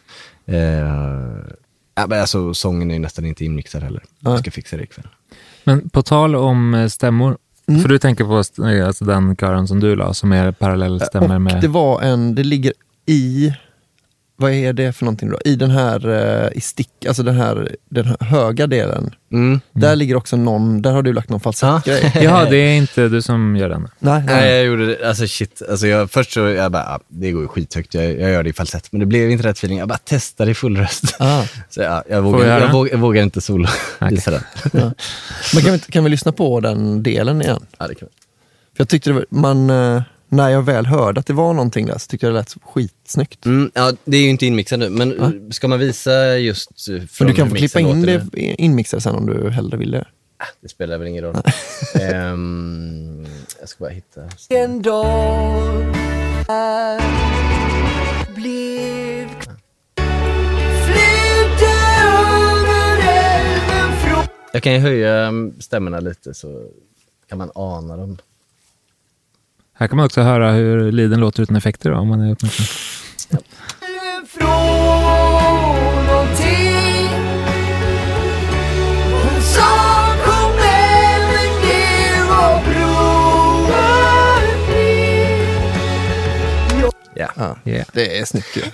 Eh, ja, men alltså sången är nästan inte inmixad heller. Jag ska fixa det ikväll. Men på tal om stämmor, mm. för du tänker på alltså den kören som du la som är parallellstämmer och med... det var en, det ligger i, vad är det för någonting då? I den här, uh, i stick, alltså den här, den här höga delen. Mm. Där mm. ligger också någon, där har du lagt någon falsettgrej. Ja. Ja, det är inte du som gör den. Nej, nej. nej jag gjorde det, alltså shit. Alltså jag, först så, jag bara, ah, det går ju skithögt, jag, jag gör det i falsett. Men det blev inte rätt feeling, jag bara testade i full röst. Ah. Så ja, jag, vågar, jag, jag, vågar, jag vågar inte solo visa den. Ja. Men kan vi, kan vi lyssna på den delen igen? Ja, det kan vi. För jag tyckte det var, man... När jag väl hörde att det var någonting där så tyckte jag det lät skitsnyggt. Mm, ja, det är ju inte inmixat nu, men ja. Ska man visa just från men du kan få klippa in det inmixat sen om du hellre vill det. Ah, det spelar väl ingen roll. um, jag ska bara hitta. En dag blev flyter över älven från... Jag kan ju höja stämmorna lite så kan man ana dem. Här kan man också höra hur liden låter utan effekter då, om man är uppmärksam. Ja. Från någonting så Ja, yeah. Det är snyggt ju.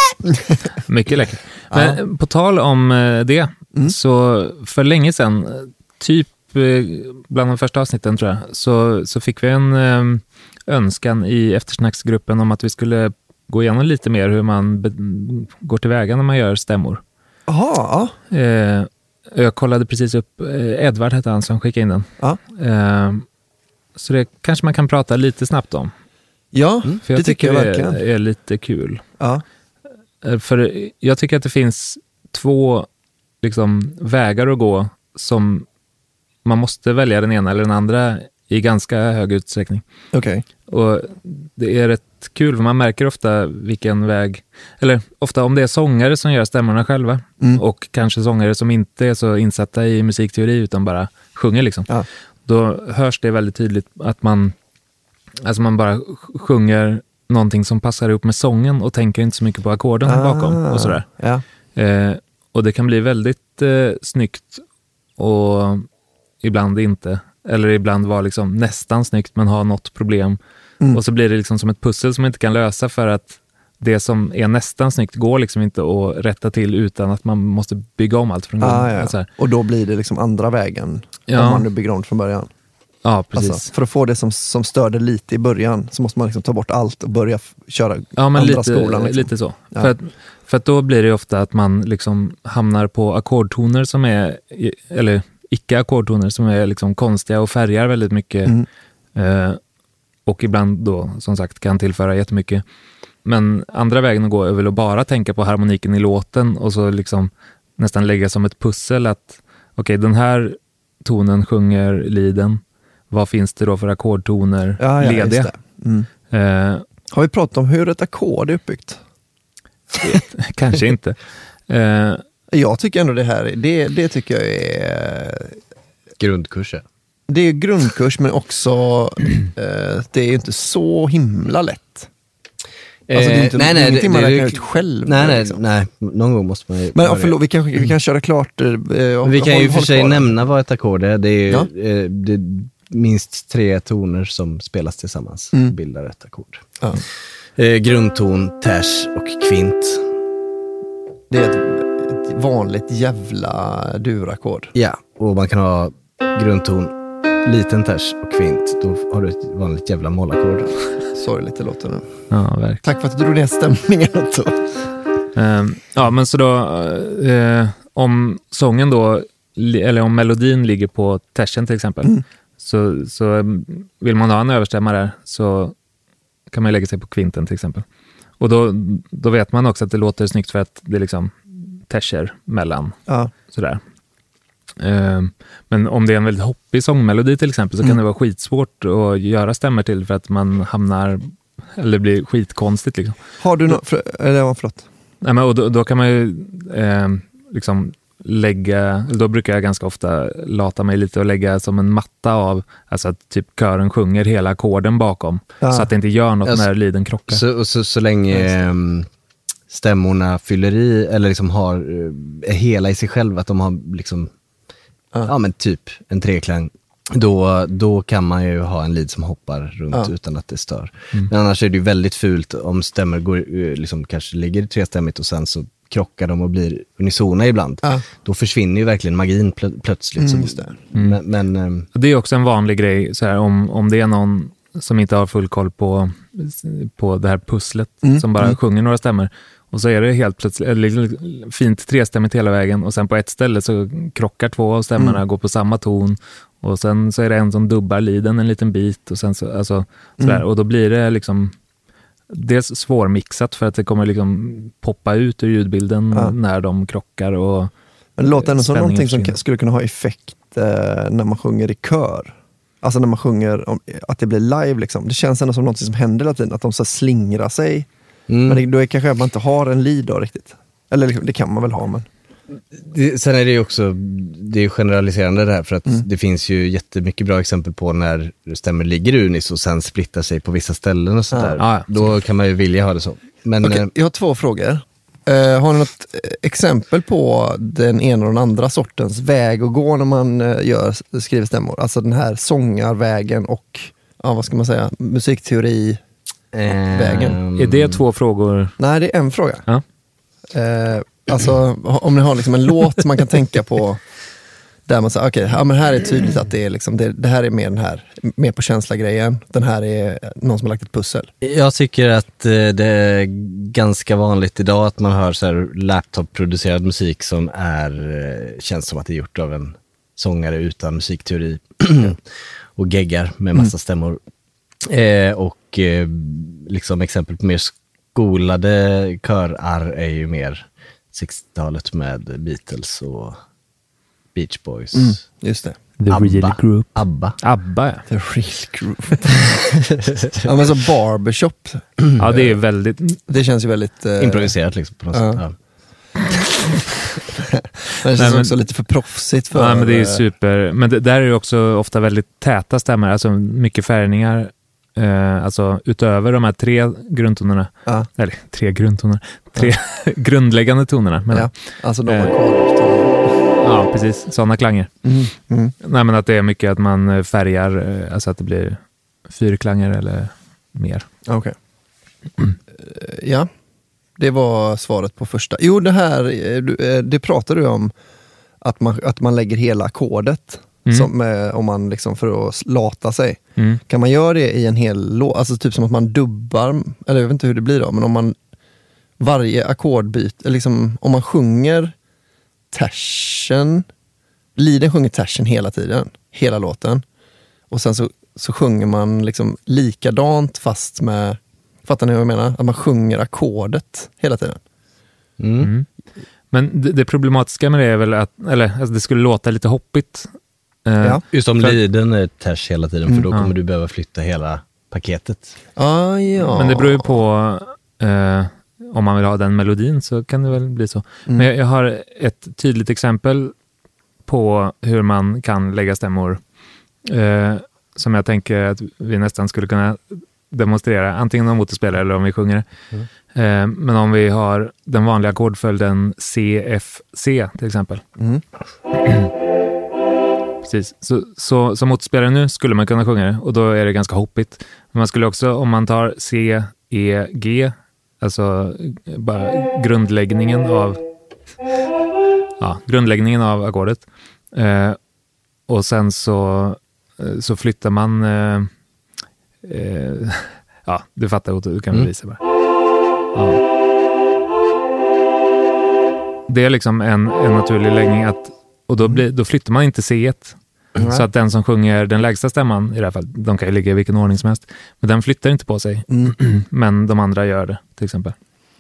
Mycket läckert. Men ja. På tal om det, mm. så för länge sedan, typ bland de första avsnitten tror jag, så, så fick vi en um, önskan i eftersnacksgruppen om att vi skulle gå igenom lite mer hur man be- går tillväga när man gör stämmor. Jaha. Eh, jag kollade precis upp, eh, Edvard hette han som skickade in den. Ja. Eh, så det kanske man kan prata lite snabbt om. Ja, mm, för jag det tycker jag det verkligen. är, är lite kul. Ja. Eh, för jag tycker att det finns två liksom, vägar att gå som man måste välja den ena eller den andra i ganska hög utsträckning. Okej. Okay. Och det är rätt kul, för man märker ofta vilken väg, eller ofta om det är sångare som gör stämmorna själva, mm. och kanske sångare som inte är så insatta i musikteori utan bara sjunger liksom. Ja. Då hörs det väldigt tydligt att man alltså man bara sjunger någonting som passar ihop med sången och tänker inte så mycket på ackorden ah. bakom och sådär. Ja. Eh, och det kan bli väldigt eh, snyggt och ibland inte. Eller ibland vara liksom nästan snyggt men ha något problem. Mm. Och så blir det liksom som ett pussel som man inte kan lösa, för att det som är nästan snyggt går liksom inte att rätta till utan att man måste bygga om allt från ah, ja. och, och då blir det liksom andra vägen ja. om man nu bygger om från början. Ja, precis. Alltså, för att få det som, som störde lite i början så måste man liksom ta bort allt och börja f- köra ja, men andra lite, skolan. Liksom. Lite så. Ja. För, att, för att då blir det ofta att man liksom hamnar på ackordtoner som är, eller icke-ackordtoner som är liksom konstiga och färgar väldigt mycket. Mm. Eh, och ibland då, som sagt, kan tillföra jättemycket. Men andra vägen att gå är väl att bara tänka på harmoniken i låten och så liksom nästan lägga som ett pussel att okej, okay, den här tonen sjunger liden. Vad finns det då för ackordtoner ja, ja, lediga? Mm. Eh, Har vi pratat om hur ett ackord är uppbyggt? Kanske inte. Eh, jag tycker ändå det här, det, det tycker jag är... Grundkurser. Det är grundkurs, men också eh, det är inte så himla lätt. Alltså det är inte nej, nej, ingenting det, man det, räknar det, ut själv. Nej, nej, liksom. nej, någon gång måste man ju... Men förlåt, vi kan, vi kan köra klart. Eh, vi kan håll, ju för sig kvar. nämna vad ett ackord är. Det är ju ja. eh, det är minst tre toner som spelas tillsammans. Mm. Bildar ett ackord. Ja. Eh, grundton, ters och kvint. Det är ett, ett vanligt jävla durackord. Ja, och man kan ha grundton, liten ters och kvint. Då har du ett vanligt jävla mollackord. Sorgligt det låter nu. Ja, verkligen. Tack för att du drog ner stämningen. um, ja, men så då uh, om sången då, eller om melodin ligger på tersen till exempel, mm. så, så vill man ha en överstämma där, så kan man lägga sig på kvinten till exempel. Och då, då vet man också att det låter snyggt för att det är liksom terser mellan. Ja. Sådär. Um, men om det är en väldigt hoppig sångmelodi till exempel, så kan mm. det vara skitsvårt att göra stämmer till, för att man hamnar, eller blir skitkonstigt liksom. Har du något, eller förlåt? Nej, men och då, då kan man ju eh, liksom lägga, då brukar jag ganska ofta lata mig lite och lägga som en matta av, alltså att typ kören sjunger hela ackorden bakom, ja. Så att det inte gör något alltså, när liden krockar. Så, så, så länge eh, stämmorna fyller i, eller liksom har, är hela i sig själv, att de har liksom ja, ja men typ en treklang, då, då kan man ju ha en lid som hoppar runt ja. Utan att det stör. Mm. Men annars är det ju väldigt fult om stämmor går, liksom, kanske ligger trestämmigt och sen så krockar de och blir unisona ibland. Ja. Då försvinner ju verkligen magin plö- plötsligt. Mm. Så mm. Men, men, ähm, det är också en vanlig grej så här, om, om det är någon som inte har full koll på, på det här pusslet, mm. som bara mm. sjunger några stämmor. Och så är det helt plötsligt eller, fint trestämmigt hela vägen, och sen på ett ställe så krockar två av stämmorna, mm. går på samma ton, och sen så är det en som dubbar liden en liten bit, och sen så, alltså, sådär. Mm. Och då blir det liksom dels svårmixat, för att det kommer liksom poppa ut ur ljudbilden ja. När de krockar. Och men det låter ändå som någonting som skulle kunna ha effekt eh, när man sjunger i kör. Alltså när man sjunger om, att det blir live liksom. Det känns ändå som något som händer hela tiden, att de så slingrar sig. Mm. Men det, då är kanske att man inte har en lead då riktigt. Eller det kan man väl ha, men... Det, sen är det ju också, det är generaliserande det här, för att mm. det finns ju jättemycket bra exempel på när stämmer ligger unis och sen splittar sig på vissa ställen och sådär. Ja. Ah, ja. Då kan man ju vilja ha det så. Men, okay, jag har två frågor. Uh, har ni något exempel på den ena och den andra sortens väg att gå när man uh, gör, skriver stämmor? Alltså den här sångarvägen och, ja, vad ska man säga, musikteori vägen. Är det två frågor? Nej, det är en fråga. Ja. Eh, alltså, om ni har liksom en låt man kan tänka på där man säger, okej, okay, ja, men här är tydligt att det är liksom, det, det här är mer den här, mer på känsla-grejen. Den här är någon som har lagt ett pussel. Jag tycker att eh, det är ganska vanligt idag att man hör så här laptop-producerad musik som är, eh, känns som att det är gjort av en sångare utan musikteori och geggar med massa mm. stämmor. Eh, och eh, liksom exempel på mer skolade körar är ju mer sextiotalet med Beatles och Beach Boys. Mm, just det. The Abba. Real Group. Abba. Abba, ja. The Real Group. Ja, men så Barbershop. Ja, det är väldigt... Det känns ju väldigt... Eh... improviserat liksom på något ja. sätt. Ja. Men det känns Nej, men, också lite för proffsigt för... Ja, men det är super. Men det, där är ju också ofta väldigt täta stämmor, alltså mycket färgningar. Eh, alltså utöver de här tre grundtonerna. Ja. Eller tre grundtoner. Tre ja. grundläggande tonerna. Men, ja, alltså de eh, ackordtoner. Ja, precis. Sådana klanger. Mm. Mm. Nej, men att det är mycket att man färgar, alltså att det blir fyrklanger eller mer. Okej. Okay. Mm. Ja, det var svaret på första. Jo, det här, det pratade du om att man, att man lägger hela ackordet mm. som, om man liksom för att lata sig. Mm. Kan man göra det i en hel låt? Alltså typ som att man dubbar, eller jag vet inte hur det blir då, men om man varje ackordbyte, liksom om man sjunger tersen, Liden sjunger tersen hela tiden, hela låten. Och sen så, så sjunger man liksom likadant fast med, fattar ni vad jag menar? Att man sjunger ackordet hela tiden. Mm. Mm. Men det, det problematiska med det är väl att, eller alltså det skulle låta lite hoppigt. Eh, ja. Just om för, Liden är ters hela tiden, för då mm. kommer du behöva flytta hela paketet. Ah, ja. Men det beror ju på eh, om man vill ha den melodin, så kan det väl bli så. Mm. Men jag, jag har ett tydligt exempel på hur man kan lägga stämmor eh, som jag tänker att vi nästan skulle kunna demonstrera, antingen om motorspelare eller om vi sjunger. Mm. Eh, men om vi har den vanliga ackordföljden C F C till exempel. Mm. Precis. Så, så som motorspelare nu skulle man kunna sjunga det, och då är det ganska hoppigt. Men man skulle också, om man tar C, E, G, alltså bara grundläggningen av ja, grundläggningen av ackordet. Eh, och sen så så flyttar man eh, eh, ja, du fattar vad du kan mm. visa bara. Ja. Det är liksom en, en naturlig läggning att, och då, blir, då flyttar man inte C ett. Mm. Så att den som sjunger den lägsta stämman, i det här fallet, de kan ju ligga i vilken ordning som helst, men den flyttar inte på sig. Mm. Men de andra gör det, till exempel.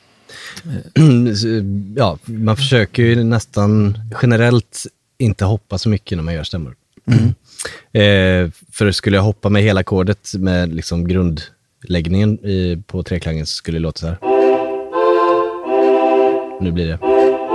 Ja, man försöker ju nästan generellt inte hoppa så mycket när man gör stämmor. Mm. Eh, för skulle jag hoppa med hela ackordet med liksom grundläggningen i, på treklangen, så skulle det låta så här. Nu blir det.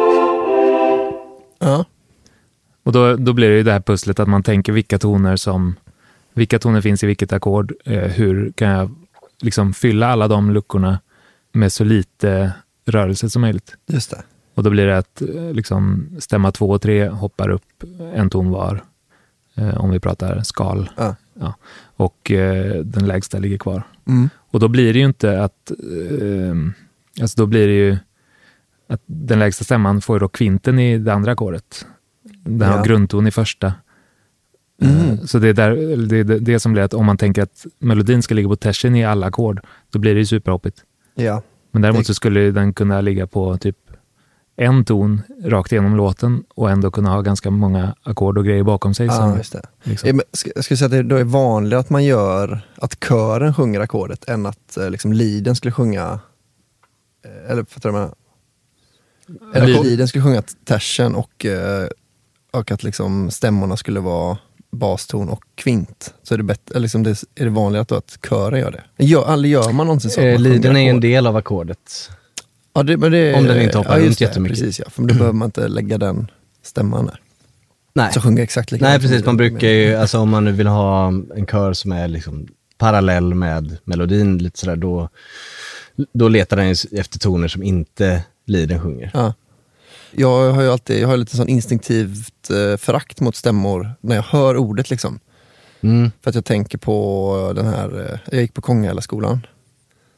Ja. Och då, då blir det ju det här pusslet att man tänker vilka toner som vilka toner finns i vilket ackord. Eh, hur kan jag liksom fylla alla de luckorna med så lite rörelse som möjligt. Just det. Och då blir det att liksom stämma två och tre hoppar upp en ton var. Eh, om vi pratar skal. Ja. Ja. Och eh, den lägsta ligger kvar. Mm. Och då blir det ju inte att eh, alltså då blir det ju att den lägsta stämman får då kvinten i det andra ackordet. Den har ja. grundton i första. Mm. Så det är där, det, är det som blir att om man tänker att melodin ska ligga på tersen i alla ackord, då blir det ju superhoppigt. Ja. Men däremot så skulle den kunna ligga på typ en ton rakt igenom låten och ändå kunna ha ganska många ackord och grejer bakom sig. Ja, som, just det. Liksom. Jag, ska, jag skulle säga att det då är vanligare att man gör att kören sjunger ackordet än att liksom leaden skulle sjunga, eller fattar du vad jag menar? Eller att leaden skulle sjunga tersen och, och att liksom stämmorna skulle vara baston och kvint. Så är det, bättre, liksom det, är det vanligare då att kören gör det. Gör, aldrig gör man någonsin så. Eh, leaden är en del av ackordet. Ja, det, men det, om den inte hoppar ja, runt jättemycket. Precis, ja. För då behöver man inte lägga den stämman där. Nej. Så sjunger exakt lika. Nej, precis. Man brukar ju, alltså om man nu vill ha en kör som är liksom parallell med melodin, lite sådär, då, då letar den efter toner som inte leaden sjunger. Ja. Jag har ju alltid, jag har lite sån instinktivt eh, förakt mot stämmor när jag hör ordet liksom. Mm. För att jag tänker på den här, eh, jag gick på Kongälvsskolan.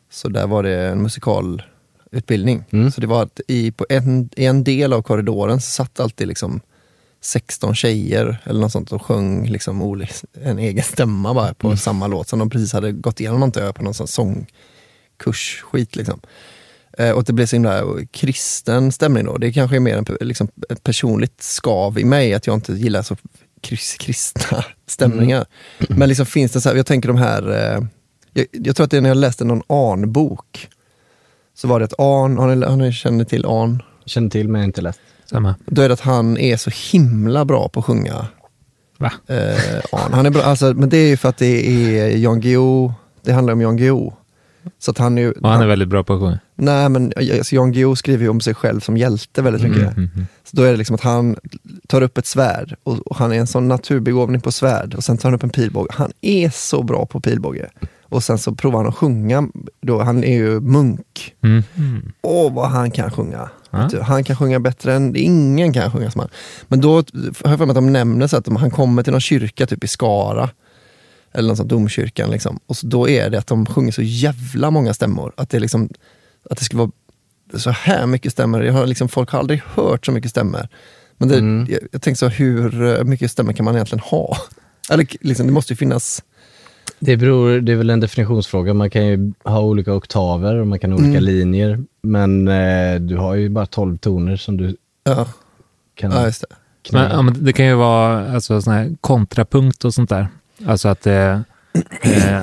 Så där var det en musikalutbildning. Mm. Så det var att i, på en, i en del av korridoren så satt alltid liksom sexton tjejer eller något sånt och sjöng liksom oli, en egen stämma bara på mm. samma låt som de precis hade gått igenom något på någon sån sångkurs skit liksom. Eh, och det blev så himla kristen stämning då. Det kanske är mer en, liksom, ett personligt skav i mig att jag inte gillar så krist, kristna stämningar. Mm. Men liksom finns det så här, jag tänker de här eh, jag, jag tror att det är när jag läste någon Arn-bok så var det att Arn, har ni, har ni känner till Arn? Känner till men inte läst. Samma. Då är det att han är så himla bra på att sjunga. Va? Eh, Arn. Han är bra, alltså, men det är ju för att det är Jan Guillou, det handlar om Jan Guillou. Så att han är ju, och han är väldigt bra på att sjunga. Nej, men alltså, Jan Guillou skriver ju om sig själv som hjälte väldigt mycket. Mm, mm, mm. Så då är det liksom att han tar upp ett svärd och, och han är en sån naturbegåvning på svärd och sen tar han upp en pilbåge. Han är så bra på pilbåge. Och sen så provar han att sjunga. Då, han är ju munk. Mm. Mm. Åh, vad han kan sjunga. Ja. Han kan sjunga bättre än ingen kan sjunga som han. Men då har jag för mig att de nämner så att han kommer till någon kyrka typ i Skara. Eller någon sån domkyrkan liksom. Och så då är det att de sjunger så jävla många stämmor. Att det liksom, att det skulle vara så här mycket stämmor. Jag har liksom, folk har aldrig hört så mycket stämmor. Men det, mm. jag, jag tänker så, hur mycket stämmor kan man egentligen ha? Eller liksom, det måste ju finnas... Det beror, det är väl en definitionsfråga. Man kan ju ha olika oktaver och man kan ha olika mm. linjer. Men eh, du har ju bara tolv toner som du ja. kan... Ja, just det. Men, ja, men det kan ju vara alltså, sån här kontrapunkt och sånt där. Alltså att, eh, eh,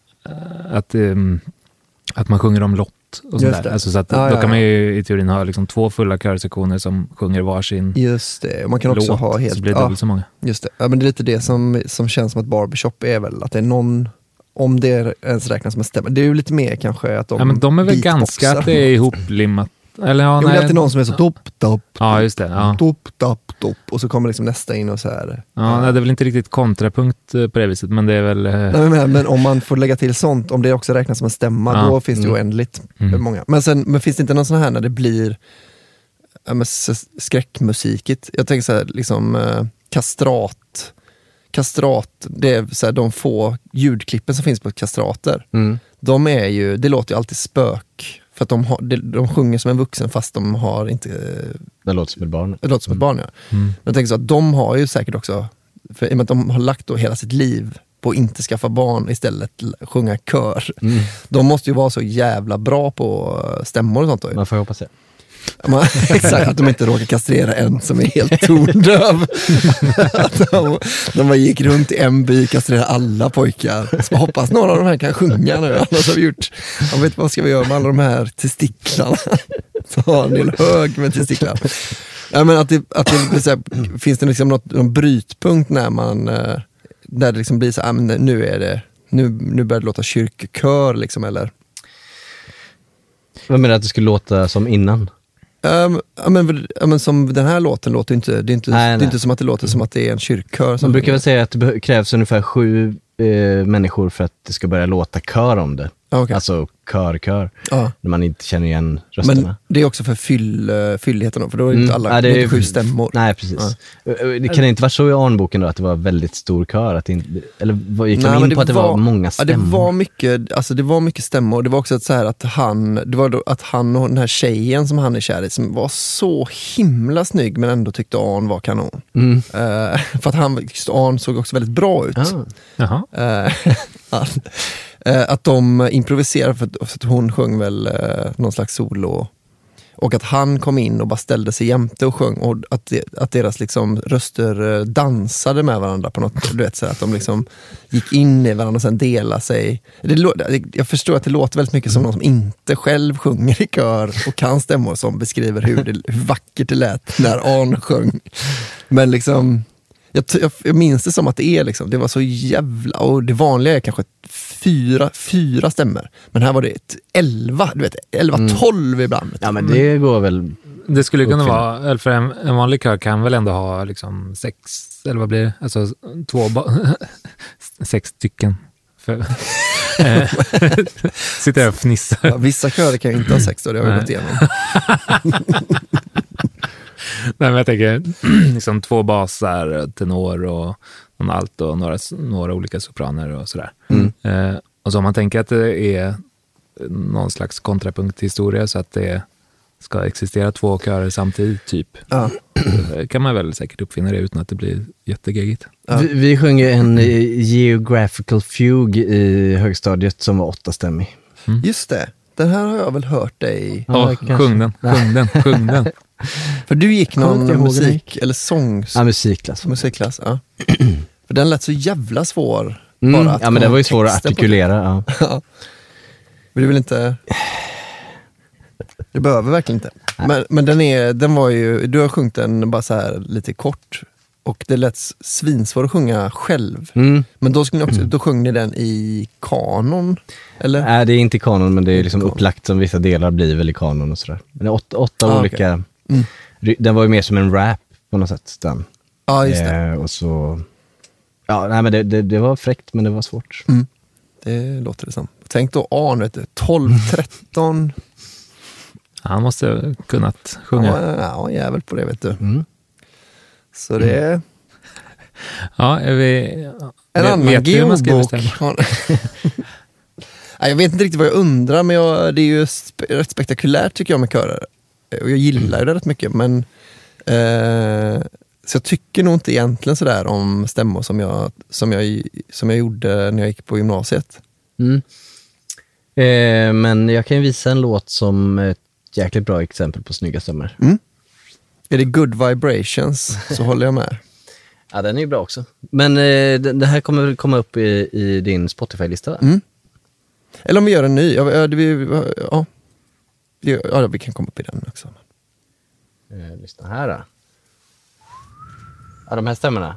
att, eh, att man sjunger om lott och sånt där. Alltså så att, ja, då ja, kan man ju i teorin ha liksom två fulla körsektioner som sjunger varsin just det. Och man kan också låt, ha helt, så blir det dubbelt så många. Just det. Ja, men det är lite det som, som känns som att barbershop är väl att det är någon, om det ens räknas som en stämma. Det är ju lite mer kanske att de ja, men de är väl ganska att det är ihoplimmat. Eller ja, jo, det är alltid någon som är så dopp, dopp, ja, just det. Ja. Dopp, dopp, dopp. Och så kommer liksom nästa in och så här. Ja, det är väl inte riktigt kontrapunkt på det viset, men det är väl... Nej, men, men om man får lägga till sånt, om det också räknas som en stämma, ja. Då finns det ju oändligt mm. många. Men, sen, men finns det inte någon sån här när det blir ja, men, skräckmusikigt? Jag tänker så här, liksom eh, kastrat. Kastrat, det är så här, de få ljudklippen som finns på kastrater. Mm. De är ju, det låter ju alltid spök. För att de, har, de, de sjunger som en vuxen fast de har inte... Det låter som ett barn. Det låter som ett barn, ja. Mm. Men jag tänker så att de har ju säkert också... För i och med att de har lagt då hela sitt liv på att inte skaffa barn istället sjunga kör. Mm. De måste ju vara så jävla bra på stämmor och sånt då. Man får hoppas det. Man, exakt, att de inte råkar kastrera en som är helt tondöv. Att de, de bara gick runt i en by, kastrerade alla pojkar. Så hoppas några av de här kan sjunga nu. Annars har vi gjort, jag vet vad ska vi göra med alla de här testiklarna. Så har en del hög med testiklar. Ja, men att det, att det så här, finns det liksom något, någon brytpunkt när man, där det liksom blir så här, nu är det, nu, nu börjar det låta kyrkkör liksom, eller? Vad menar du att det skulle låta som innan? Um, ja, men, ja, men som den här låten låter inte, det är inte, nej, det är inte som att det låter som att det är en kyrkkör. Man brukar väl säga att det krävs ungefär sju eh, människor för att det ska börja låta kör om det. Okay. Alltså kör-kör. Ja. När man inte känner igen rösterna. Men det är också för fyll, fylligheten då, för då är det inte alla, mm, ja, det är inte sju stämmor. Nej, precis. Ja. Det kan inte vara så i Arnboken då att det var väldigt stor kör? Att det inte, eller gick de in på att det var, var många stämmor? Ja, det var mycket, alltså det var mycket stämmor. Det var också så här att han, det var då att han och den här tjejen som han är kär i, som var så himla snygg men ändå tyckte Arn var kanon. Mm. Uh, för att han, Arn såg också väldigt bra ut. Ah. Jaha. Uh, att de improviserade för att hon sjöng väl eh, någon slags solo och att han kom in och bara ställde sig jämte och sjöng och att, det, att deras liksom röster dansade med varandra på något, du vet, så att de liksom gick in i varandra och sen delade sig. Det, jag förstår att det låter väldigt mycket som någon som inte själv sjunger i kör och kan stämmor som beskriver hur, det, hur vackert det lät när Arn sjöng. Men liksom Jag, jag, jag minns det som att det är liksom, det var så jävla, och det vanliga är kanske fyra, fyra stämmer. Men här var det ett elva, du vet, elva, mm. tolv ibland. Ja, men det går väl. Det skulle kunna vara, eller för en, en vanlig kör kan väl ändå ha liksom sex, eller vad blir det? Alltså två, ba- sex stycken. För, sitter jag och fnissar. Ja, vissa körer kan ju inte ha sex då, det har vi gått igenom. Nej, men jag tänker liksom två basar, tenor och någon alto och några, några olika sopraner och sådär. Mm. Eh, och så om man tänker att det är någon slags kontrapunkthistoria så att det ska existera två körer samtidigt typ. Ja. Kan man väl säkert uppfinna det utan att det blir jättegeggigt. Ja. Vi, vi sjöng ju en eh, Geographical Fugue i högstadiet som var åttastämmig. Mm. Just det. Den här har jag väl hört dig... Ja, oh, sjung den, sjung den, sjung den. För du gick någon jag musik, eller sång... Ja, musikklass. Musikklass, ja. För den lät så jävla svår. Mm, bara att ja, men det var ju svår att artikulera. Ja. Ja. Men du vill inte... Du behöver verkligen inte. Men, men den, är, den var ju... Du har sjungit den bara så här lite kort. Och det lät svinsvår att sjunga själv. Mm. Men då, skulle ni också, då sjöng ni den i kanon? Eller? Nej, det är inte i kanon, men det är liksom upplagt som vissa delar blir väl i kanon och sådär. Men det är åtta, åtta ah, olika... Okay. Mm. Den var ju mer som en rap på något sätt. Den. Ja, just det. Eh, och så... Ja, nej, men det, det, det var fräckt, men det var svårt. Mm. Det låter det som. Tänk då Arn, vet du, tolv tretton. Han måste kunnat sjunga. Ja, ja, jävel på det, vet du. Mm. Så det är... Ja, är vi... En vet, annan vet geobok. Jag vet inte riktigt vad jag undrar, men jag, det är ju spe, rätt spektakulärt tycker jag med körer. Och jag gillar ju det rätt mycket, men... Eh, så jag tycker nog inte egentligen sådär om stämmor som jag, som jag, som jag gjorde när jag gick på gymnasiet. Mm. Eh, men jag kan ju visa en låt som ett jäkligt bra exempel på snygga stämmor. Mm. Är det Good Vibrations så håller jag med. Ja, den är ju bra också. Men eh, det här kommer väl komma upp i, i din Spotify-lista, va? Mm. Eller om vi gör en ny. Ja, ja, vi, ja. ja vi kan komma upp i den också. Eh, lyssna här då. Ja, de här stämmorna.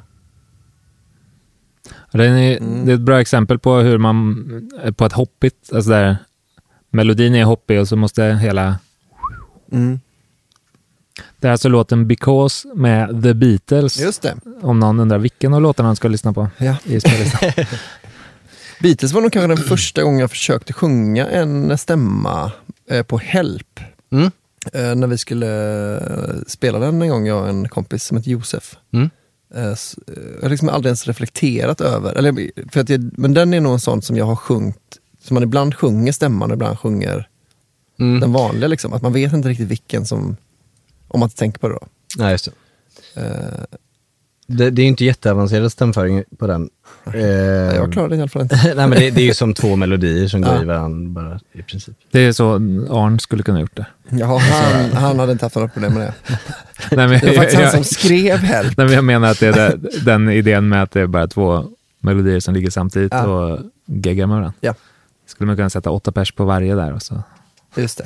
Det är, mm. det är ett bra exempel på hur man på ett hoppigt, alltså där melodin är hoppig och så måste hela mm. det är alltså låten Because med The Beatles. Just det. Om någon undrar vilken av låtarna han ska lyssna på. Ja. I Beatles var nog kanske den första gången jag försökte sjunga en stämma eh, på Help. Mm. Eh, när vi skulle spela den en gång, jag och en kompis som heter Josef. Mm. Eh, jag har liksom aldrig ens reflekterat över. Eller, för att jag, men den är nog en sån som jag har sjungit, som man ibland sjunger stämman och ibland sjunger mm. den vanliga. Liksom. Att man vet inte riktigt vilken som, om man inte tänker på det då. Nej, just det. Eh, det. Det är ju inte jätteavancerad stämföring på den. Eh, jag klarar det i alla fall inte. Nej, men det, det är ju som två melodier som går ja. i varandra bara, i princip. Det är så Arn skulle kunna gjort det. Ja, han, han hade inte haft några problem med det. Nej, men, det var faktiskt jag, han som skrev Help. Nej, men jag menar att det är det, den idén med att det är bara två melodier som ligger samtidigt ja. och geggar med varandra. Ja. Skulle man kunna sätta åtta pers på varje där. Och så. Just det.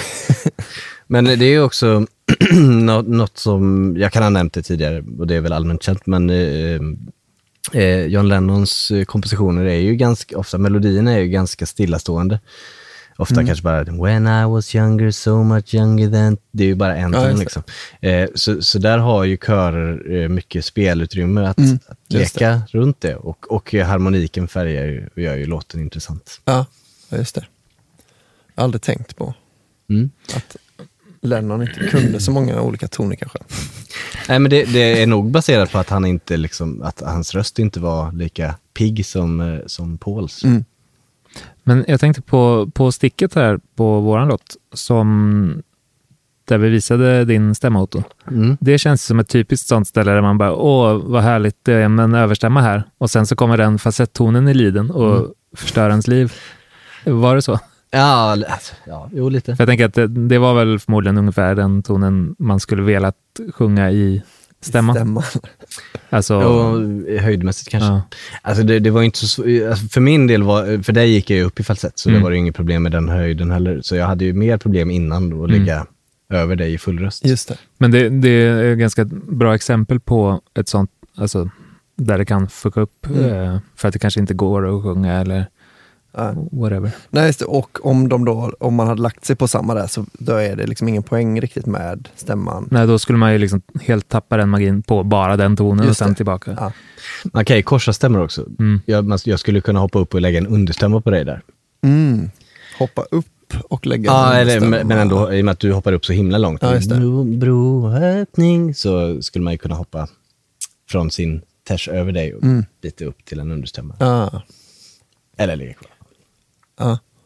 Men det är ju också något som, jag kan ha nämnt det tidigare och det är väl allmänt känt, men eh, eh, John Lennons kompositioner är ju ganska, ofta melodierna är ju ganska stillastående. Ofta mm. kanske bara When I was younger, so much younger than, det är ju bara en ja, ton liksom. Eh, så, så där har ju körer eh, mycket spelutrymme att, mm. att leka det. runt det och, och harmoniken färgar ju, och gör ju låten intressant. Ja, just det. Jag har aldrig tänkt på mm. att Lennon inte kunde så många olika toner kanske. Nej, men det, det är nog baserat på att han inte liksom, att hans röst inte var lika pigg som, som Pauls. Mm. Men jag tänkte på, på sticket här på våran låt som där vi visade din stämmoto. Mm. Det känns som ett typiskt sånt ställe där man bara, åh vad härligt det är med en överstämma här. Och sen så kommer den facetttonen i liden och mm. förstör ens liv. Var det så? Ja, alltså, ja, jo lite. För jag tänker att det, det var väl förmodligen ungefär den tonen man skulle velat sjunga i stämman. Stämman. Alltså, jo, höjdmässigt kanske. Ja. Alltså det, det var inte så alltså för min del var, för dig gick jag ju upp i falsett så mm. det var ju inget problem med den höjden heller. Så jag hade ju mer problem innan då att mm. ligga över dig i full röst. Just det. Men det, det är ett ganska bra exempel på ett sånt, alltså där det kan fucka upp mm. eh, för att det kanske inte går att sjunga eller whatever. Nej, just det. Och om, de då, om man hade lagt sig på samma där så då är det liksom ingen poäng riktigt med stämman. Nej, då skulle man ju liksom helt tappa den magin på bara den tonen. Just och sen det. Tillbaka. Ja. Man kan ju korsa stämmor också. Mm. Jag, jag skulle kunna hoppa upp och lägga en understämma på dig där. Mm. Hoppa upp och lägga ja, en eller, understämma. Men ändå, i och med att du hoppar upp så himla långt. Ja, just det. Bro, broöppning, så skulle man ju kunna hoppa från sin ters över dig och mm. lite upp till en understämma. Ja. Eller ligga kvar. Ja.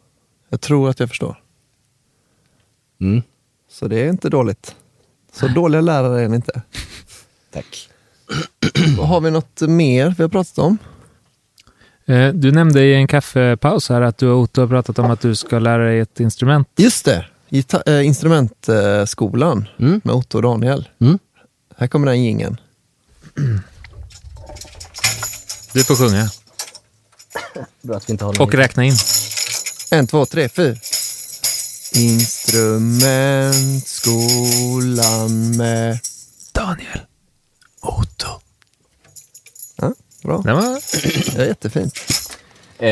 Jag tror att jag förstår. Mm. Så det är inte dåligt. Så dåliga lärare är ni inte. Tack. Har vi något mer vi har pratat om? Eh, du nämnde i en kaffepaus här att du och Otto har pratat om att du ska lära dig ett instrument. Just det. Gita- äh, instrumentskolan Mm. med Otto och Daniel. Mm. Här kommer den jingeln. Du får sjunga. Bra att vi inte håller Och räkna in. En, två, tre, fyra. Instrumentskolan med Daniel. Otto. Ja, bra. Det var... Det är jättefint. Eh,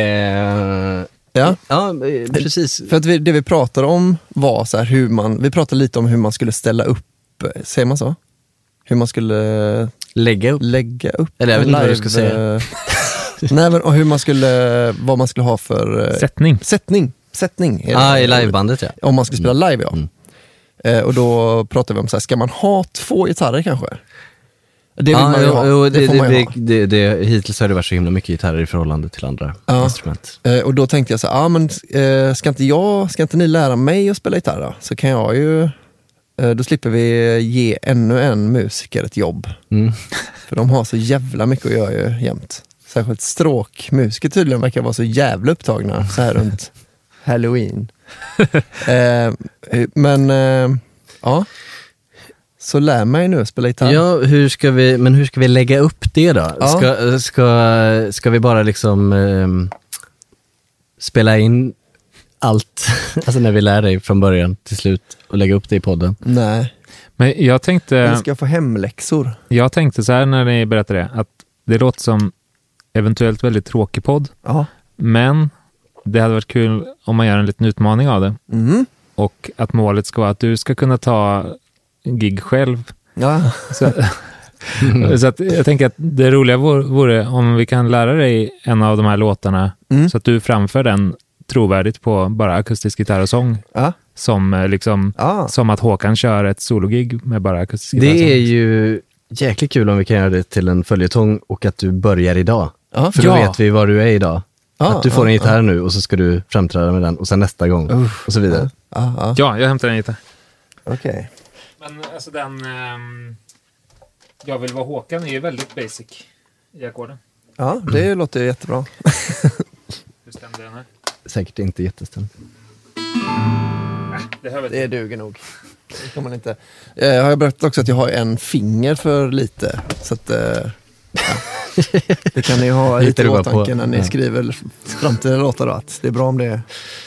Ja, ja, eh, precis. för att vi, det vi pratade om var så här hur man, vi pratade lite om hur man skulle ställa upp, säger man så? Hur man skulle Lägga upp. lägga upp. Eller jag vet en inte vad du ska live, säga. eh, Nej, men och hur man skulle, vad man skulle ha för eh, Sättning. sättning. Sättning. är det. Ja, ah, i livebandet, ja. Om man ska spela live, ja. Mm. Eh, och då pratar vi om så här, ska man ha två gitarrer kanske? Det vill Ja, man ju jo, ha. jo, det, det, får man ju det, ha. det, det, det, hittills har det varit så himla mycket gitarrer i förhållande till andra Ja. instrument. Eh, och då tänkte jag så här, ah, men eh, ska inte jag, ska inte ni lära mig att spela gitarr då? Så kan jag ju, eh, då slipper vi ge ännu en musiker ett jobb. Mm. För de har så jävla mycket att göra ju jämt. Särskilt stråkmusiker tydligen verkar vara så jävla upptagna så här runt Halloween. eh, men eh, ja, så lär mig nu att spela gitarr. Ja, hur ska vi, men hur ska vi lägga upp det då? Ja. Ska, ska, ska vi bara liksom ehm, spela in allt, alltså när vi lär dig från början till slut och lägga upp det i podden? Nej, Men jag tänkte, vi ska få hemläxor. jag tänkte så här när ni berättade det, att det låter som eventuellt väldigt tråkig podd, Ja. men det hade varit kul om man gör en liten utmaning av det. Mm. Och att målet ska vara att du ska kunna ta gig själv. Ja. Så, så att jag tänker att det roliga vore, vore om vi kan lära dig en av de här låtarna Mm. så att du framför den trovärdigt på bara akustisk gitarr och sång. Ja. Som, eh, liksom, Ah. som att Håkan kör ett sologig med bara akustisk gitarr och Det sång. är ju jäkligt kul om vi kan göra det till en följetong och att du börjar idag. Ja. För då Ja. vet vi var du är idag. Ja, att du får ja, en gitarr nu och så ska du framträda med den och sen nästa gång Uff. och så vidare. Ja, ja. Ja, jag hämtar en gitarr. Okej. Men alltså den... ehm, jag vill vara Håkan är ju väldigt basic i ackorden. Ja, det låter jättebra. Hur stämde den här? Säkert inte jättestämt. Det hör väl Det duger nog. Det kan man inte. Eh, har jag berättat också att jag har en finger för lite. Så att, eh, ja. Det kan ni ha lite Hittar i du bara åtanke på. när ni Ja. skriver framtida låtar. Då, att det är bra om det är.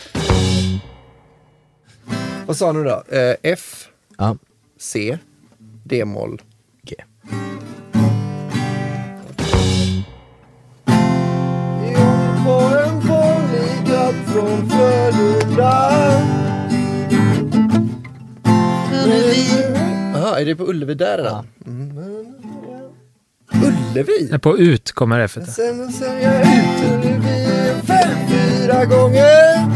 Vad sa du då? Eh, F, Ja. C, D-moll, G. Jag får en vanlig grabb från Frölunda. Jaha, är det på Ullevi där redan? Mm. Ullevi? På ut kommer F. Sen ser jag ut Ullevi fem, fyra gånger.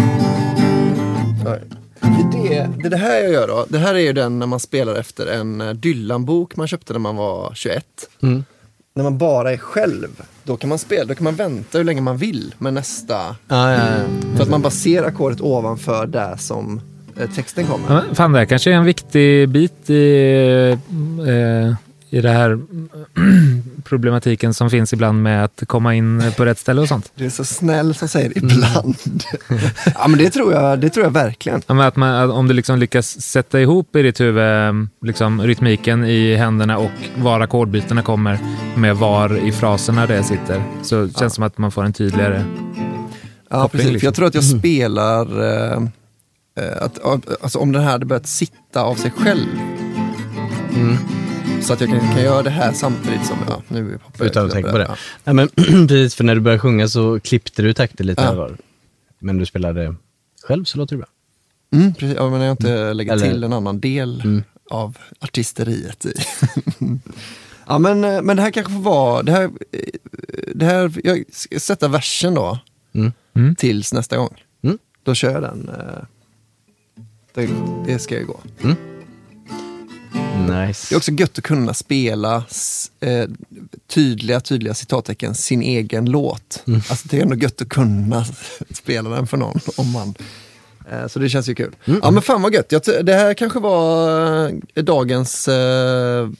Oj. Det, det är det här jag gör då. Det här är ju den när man spelar efter en eh, Dylan-bok man köpte när man var tjugoett. Mm. När man bara är själv, då kan man spela, då kan man vänta hur länge man vill med nästa. Ja, ja, ja. För att man bara ser ackordet ovanför där som eh, texten kommer. Ja, fan, det här kanske är en viktig bit i, eh, i det här problematiken som finns ibland med att komma in på rätt ställe och sånt. Det är så snäll som säger ibland. Ja, men det tror jag, det tror jag verkligen. Ja, men att man, att om du liksom lyckas sätta ihop i ditt huvud liksom, rytmiken i händerna och var ackordbytena kommer med var i fraserna det sitter, så känns det som att man får en tydligare Ja, koppling, precis. För liksom. jag tror att jag spelar eh, eh, att, alltså, om den här hade börjat sitta av sig själv. Mm. Så att jag kan, kan göra det här samtidigt som ja, nu hoppar Utan att jag- tänka på det. Ja. Nej, men precis, för när du började sjunga så klippte du takter lite Ja. här var. Men du spelade själv så låter det bra. Mm, precis. Ja, men jag inte lägger Eller- till en annan del Mm. av artisteriet i. Ja, men, eh, men det här kanske får vara, det här, eh, det här jag ska sätta versen då Mm. Mm. tills nästa gång. Mm. Då kör jag den. eh, Det, det ska ju gå. Mm. Nice. Det är också gött att kunna spela eh, tydliga, tydliga citattecken sin egen låt. Mm. Alltså det är ändå gött att kunna spela den för någon om man... Eh, så det känns ju kul. Mm. Ja men fan vad gött. Jag t- det här kanske var eh, dagens eh,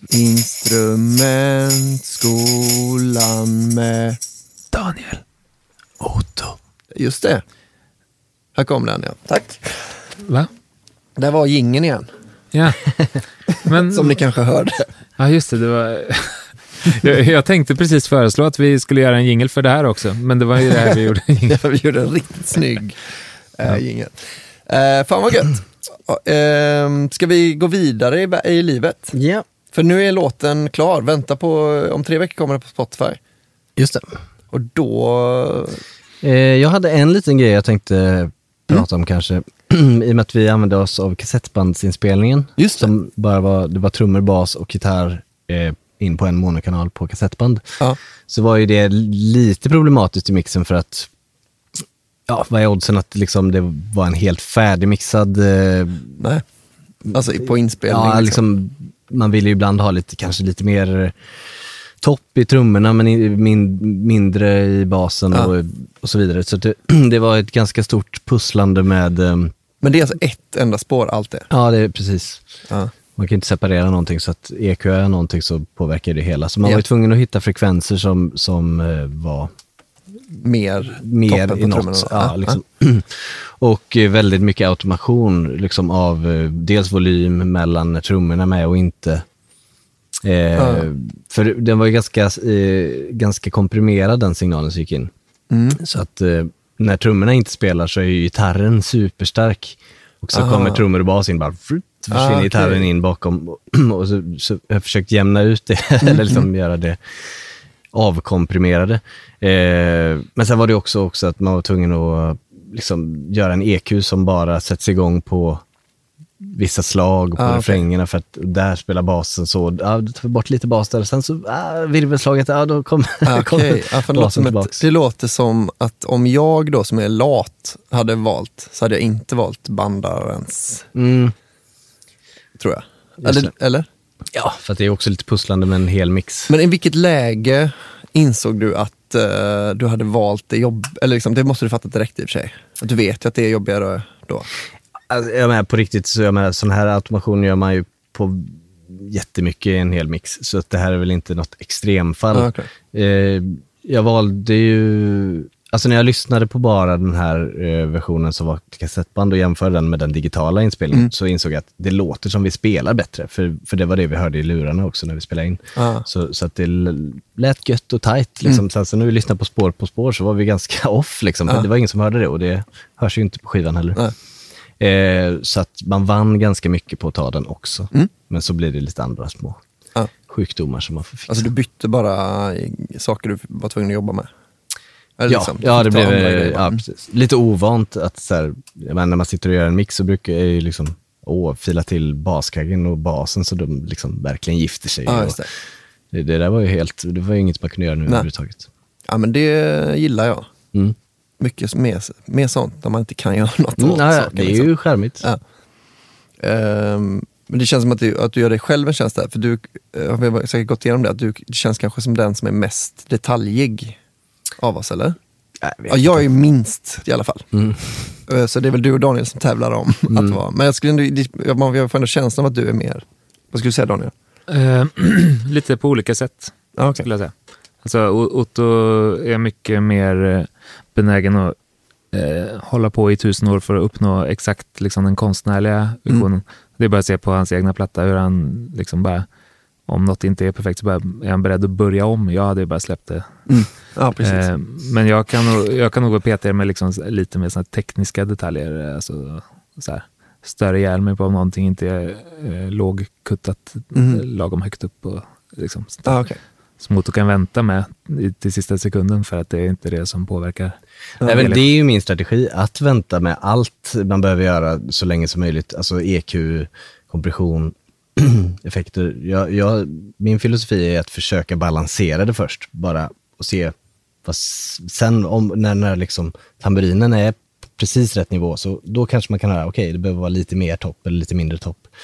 instrumentskolan med Daniel Otto. Just det. Här kom den, ja. Tack. Va? Det var jingeln igen. Ja. Men... Som ni kanske hörde. Ja, just det. Det var... jag, jag tänkte precis föreslå att vi skulle göra en jingle för det här också. Men det var ju det här vi gjorde. Ja, vi gjorde en riktigt snygg äh, jingle. Äh, fan vad gött. Äh, ska vi gå vidare i, i livet? Ja. Yeah. För nu är låten klar. Vänta på... Om tre veckor kommer det på Spotify. Just det. Och då... Eh, jag hade en liten grej jag tänkte prata mm. om kanske. I och med att vi använde oss av kassettbandsinspelningen. Just det. Som bara var, det var trummor, bas och gitarr eh, in på en monokanal på kassettband. Ja. Så var ju det lite problematiskt i mixen för att ja, vad är oddsen att liksom det var en helt färdigmixad... Eh, Nej, alltså på inspelning. Ja, liksom, liksom, man vill ju ibland ha lite, kanske lite mer topp i trummorna men i, min, mindre i basen ja. och, och så vidare. Så det, det var ett ganska stort pusslande med... Um, men det är alltså ett enda spår allt det? Ja, det är precis. Ja. Man kan inte separera någonting så att E Q är någonting så påverkar det hela. Så man ja. var ju tvungen att hitta frekvenser som, som uh, var... Mer, mer i något. Ja, liksom. Och väldigt mycket automation liksom, av uh, dels volym mellan när trummorna är med och inte. Eh, ja. För den var ju ganska, eh, ganska komprimerad den signalen som gick in. Mm. Så att eh, när trummorna inte spelar så är ju gitarren superstark. Och så Aha. kommer trummor och bas in bara frut, försvinner ah, okay. gitarren in bakom. Och så, så jag har försökt jämna ut det. Mm. Eller liksom göra det avkomprimerade. Eh, men sen var det också, också att man var tvungen att liksom, göra en E Q som bara sätts igång på vissa slag på ah, refrängerna okay. för att där spelar basen så, ja, du tar bort lite bas där, sen så, ah, virvelslaget, ja, då kommer ah, okay. ja, det, låter tillbaks. det låter som att om jag då som är lat hade valt, så hade jag inte valt bandarens mm. tror jag. Eller, eller? Ja, för att det är också lite pusslande med en hel mix. Men i vilket läge insåg du att uh, du hade valt det jobb, eller liksom, det måste du fatta direkt i och för sig. Att du vet ju att det är jobbigare då. Alltså, jag menar, på riktigt så jag menar, sån här automation gör man ju på jättemycket i en hel mix. Så att det här är väl inte något extremfall. Ah, okay. eh, jag valde ju... Alltså när jag lyssnade på bara den här eh, versionen som var kassettband och jämförde den med den digitala inspelningen mm. så insåg jag att det låter som vi spelar bättre. För, för det var det vi hörde i lurarna också när vi spelade in. Ah. Så, så att det lät gött och tajt. Liksom. Mm. Sen så när vi lyssnade på spår på spår så var vi ganska off. Liksom. Ah. Det var ingen som hörde det och det hörs ju inte på skivan heller. Ah. Eh, så att man vann ganska mycket på att ta den också. Mm. Men så blir det lite andra små ja. sjukdomar som man får fixa. Alltså du bytte bara saker du var tvungen att jobba med? Eller ja, liksom, ja, det blev ja, precis. Lite ovant att så här, när man sitter och gör en mix så brukar jag ju liksom åh, fila till baskaggen och basen så de liksom verkligen gifter sig. Ja, och det. Det, det där var ju helt, det var ju inget man kunde göra nu Nej. överhuvudtaget. Ja, men det gillar jag. Mm. Mycket mer, mer sånt där man inte kan göra något mm, åt ja, saker. Det är liksom. ju charmigt. Ja. Um, men det känns som att du, att du gör dig själv en tjänst där. För du uh, har säkert gått igenom det. Att du det känns kanske som den som är mest detaljig av oss, eller? Jag, ja, jag är minst i alla fall. Mm. Uh, så det är väl du och Daniel som tävlar om mm. att vara. Men jag skulle ändå, man får ändå känslan av att du är mer. Vad skulle du säga, Daniel? Uh, lite på olika sätt, ah, okay. skulle jag säga. Alltså Otto är mycket mer benägen att eh, hålla på i tusen år för att uppnå exakt liksom, den konstnärliga visionen. Mm. Det är bara att se på hans egna platta hur han liksom bara, om något inte är perfekt så bara, är han beredd att börja om. Jag hade bara släppt det. Mm. Ja, precis. Eh, men jag kan nog, jag kan nog vara petig med liksom, lite mer såna tekniska detaljer. Alltså, så här, större hjälm på om någonting inte är eh, lågkuttat mm. lagom högt upp. Och, liksom, ah, okay. som Otto kan vänta med till sista sekunden för att det är inte det som påverkar. Nej, men det är ju min strategi att vänta med allt man behöver göra så länge som möjligt. Alltså E Q, kompression, effekter. Jag, jag, min filosofi är att försöka balansera det först. Bara och se. Fast sen om, när, när liksom tamburinen är precis rätt nivå så då kanske man kan höra okej, okay, det behöver vara lite mer topp eller lite mindre topp.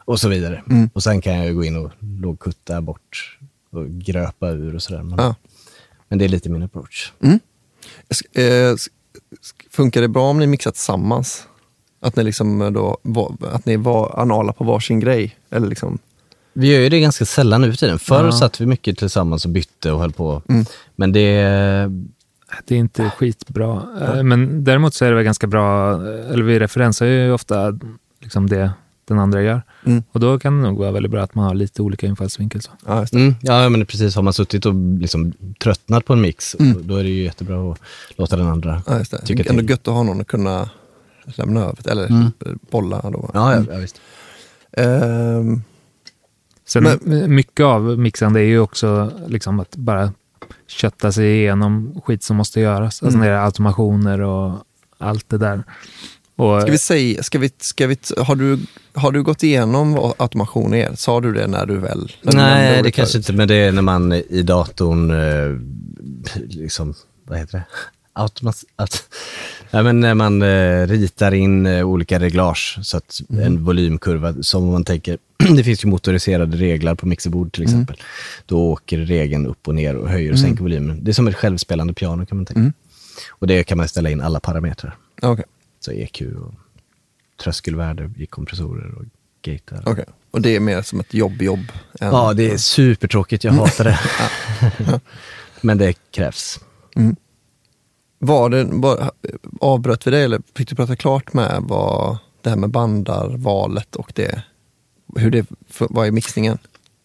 och så vidare. Mm. Och sen kan jag ju gå in och lågkutta bort och gröpa ur och sådär. Men, ja. men det är lite min approach. Mm. Eh, funkar det bra om ni mixar tillsammans? Att ni liksom då, att ni var anala på varsin grej? Eller liksom... Vi gör ju det ganska sällan nu i tiden. Förr Ja. satt vi mycket tillsammans och bytte och höll på. Mm. Men det... Det är inte skitbra. Ja. Men däremot så är det väl ganska bra, eller vi referensar ju ofta liksom det den andra gör. Mm. Och då kan det nog vara väldigt bra att man har lite olika infallsvinklar. Så. Ja, just det. Mm, ja, men precis. Har man suttit och liksom tröttnat på en mix, Mm. då är det ju jättebra att låta den andra Ja, just det. tycka Det är ändå till. gött att ha någon att kunna lämna över, eller Mm. bolla då. Ja, ja, Mm. ja visst. Ehm, Sen Men- mycket av mixande är ju också liksom att bara kötta sig igenom skit som måste göras. Alltså Mm. när det är automationer och allt det där. Och, Ska vi säga, ska vi, ska vi, har, du, har du gått igenom vad automation är? Sa du det när du väl... När du nämnde Nej, det ordet kanske förut? inte, men det är när man i datorn eh, liksom, vad heter det? Automat, aut, ja, men när man eh, ritar in eh, olika reglage, så att Mm. en volymkurva, som man tänker, det finns ju motoriserade reglar på mixerbord till exempel. Mm. Då åker regeln upp och ner och höjer och Mm. sänker volymen. Det är som ett självspelande piano kan man tänka. Mm. Och det kan man ställa in alla parametrar. Okej. Så E Q och tröskelvärde i kompressorer och gater. Okej. Och det är mer som ett jobb-jobb? än- Ja, det är supertråkigt. Jag hatar det. Ja. Men det krävs. Mm. Var det, var, avbröt vi det eller fick du prata klart med vad det här med bandarvalet och det, hur det för, var i mixningen?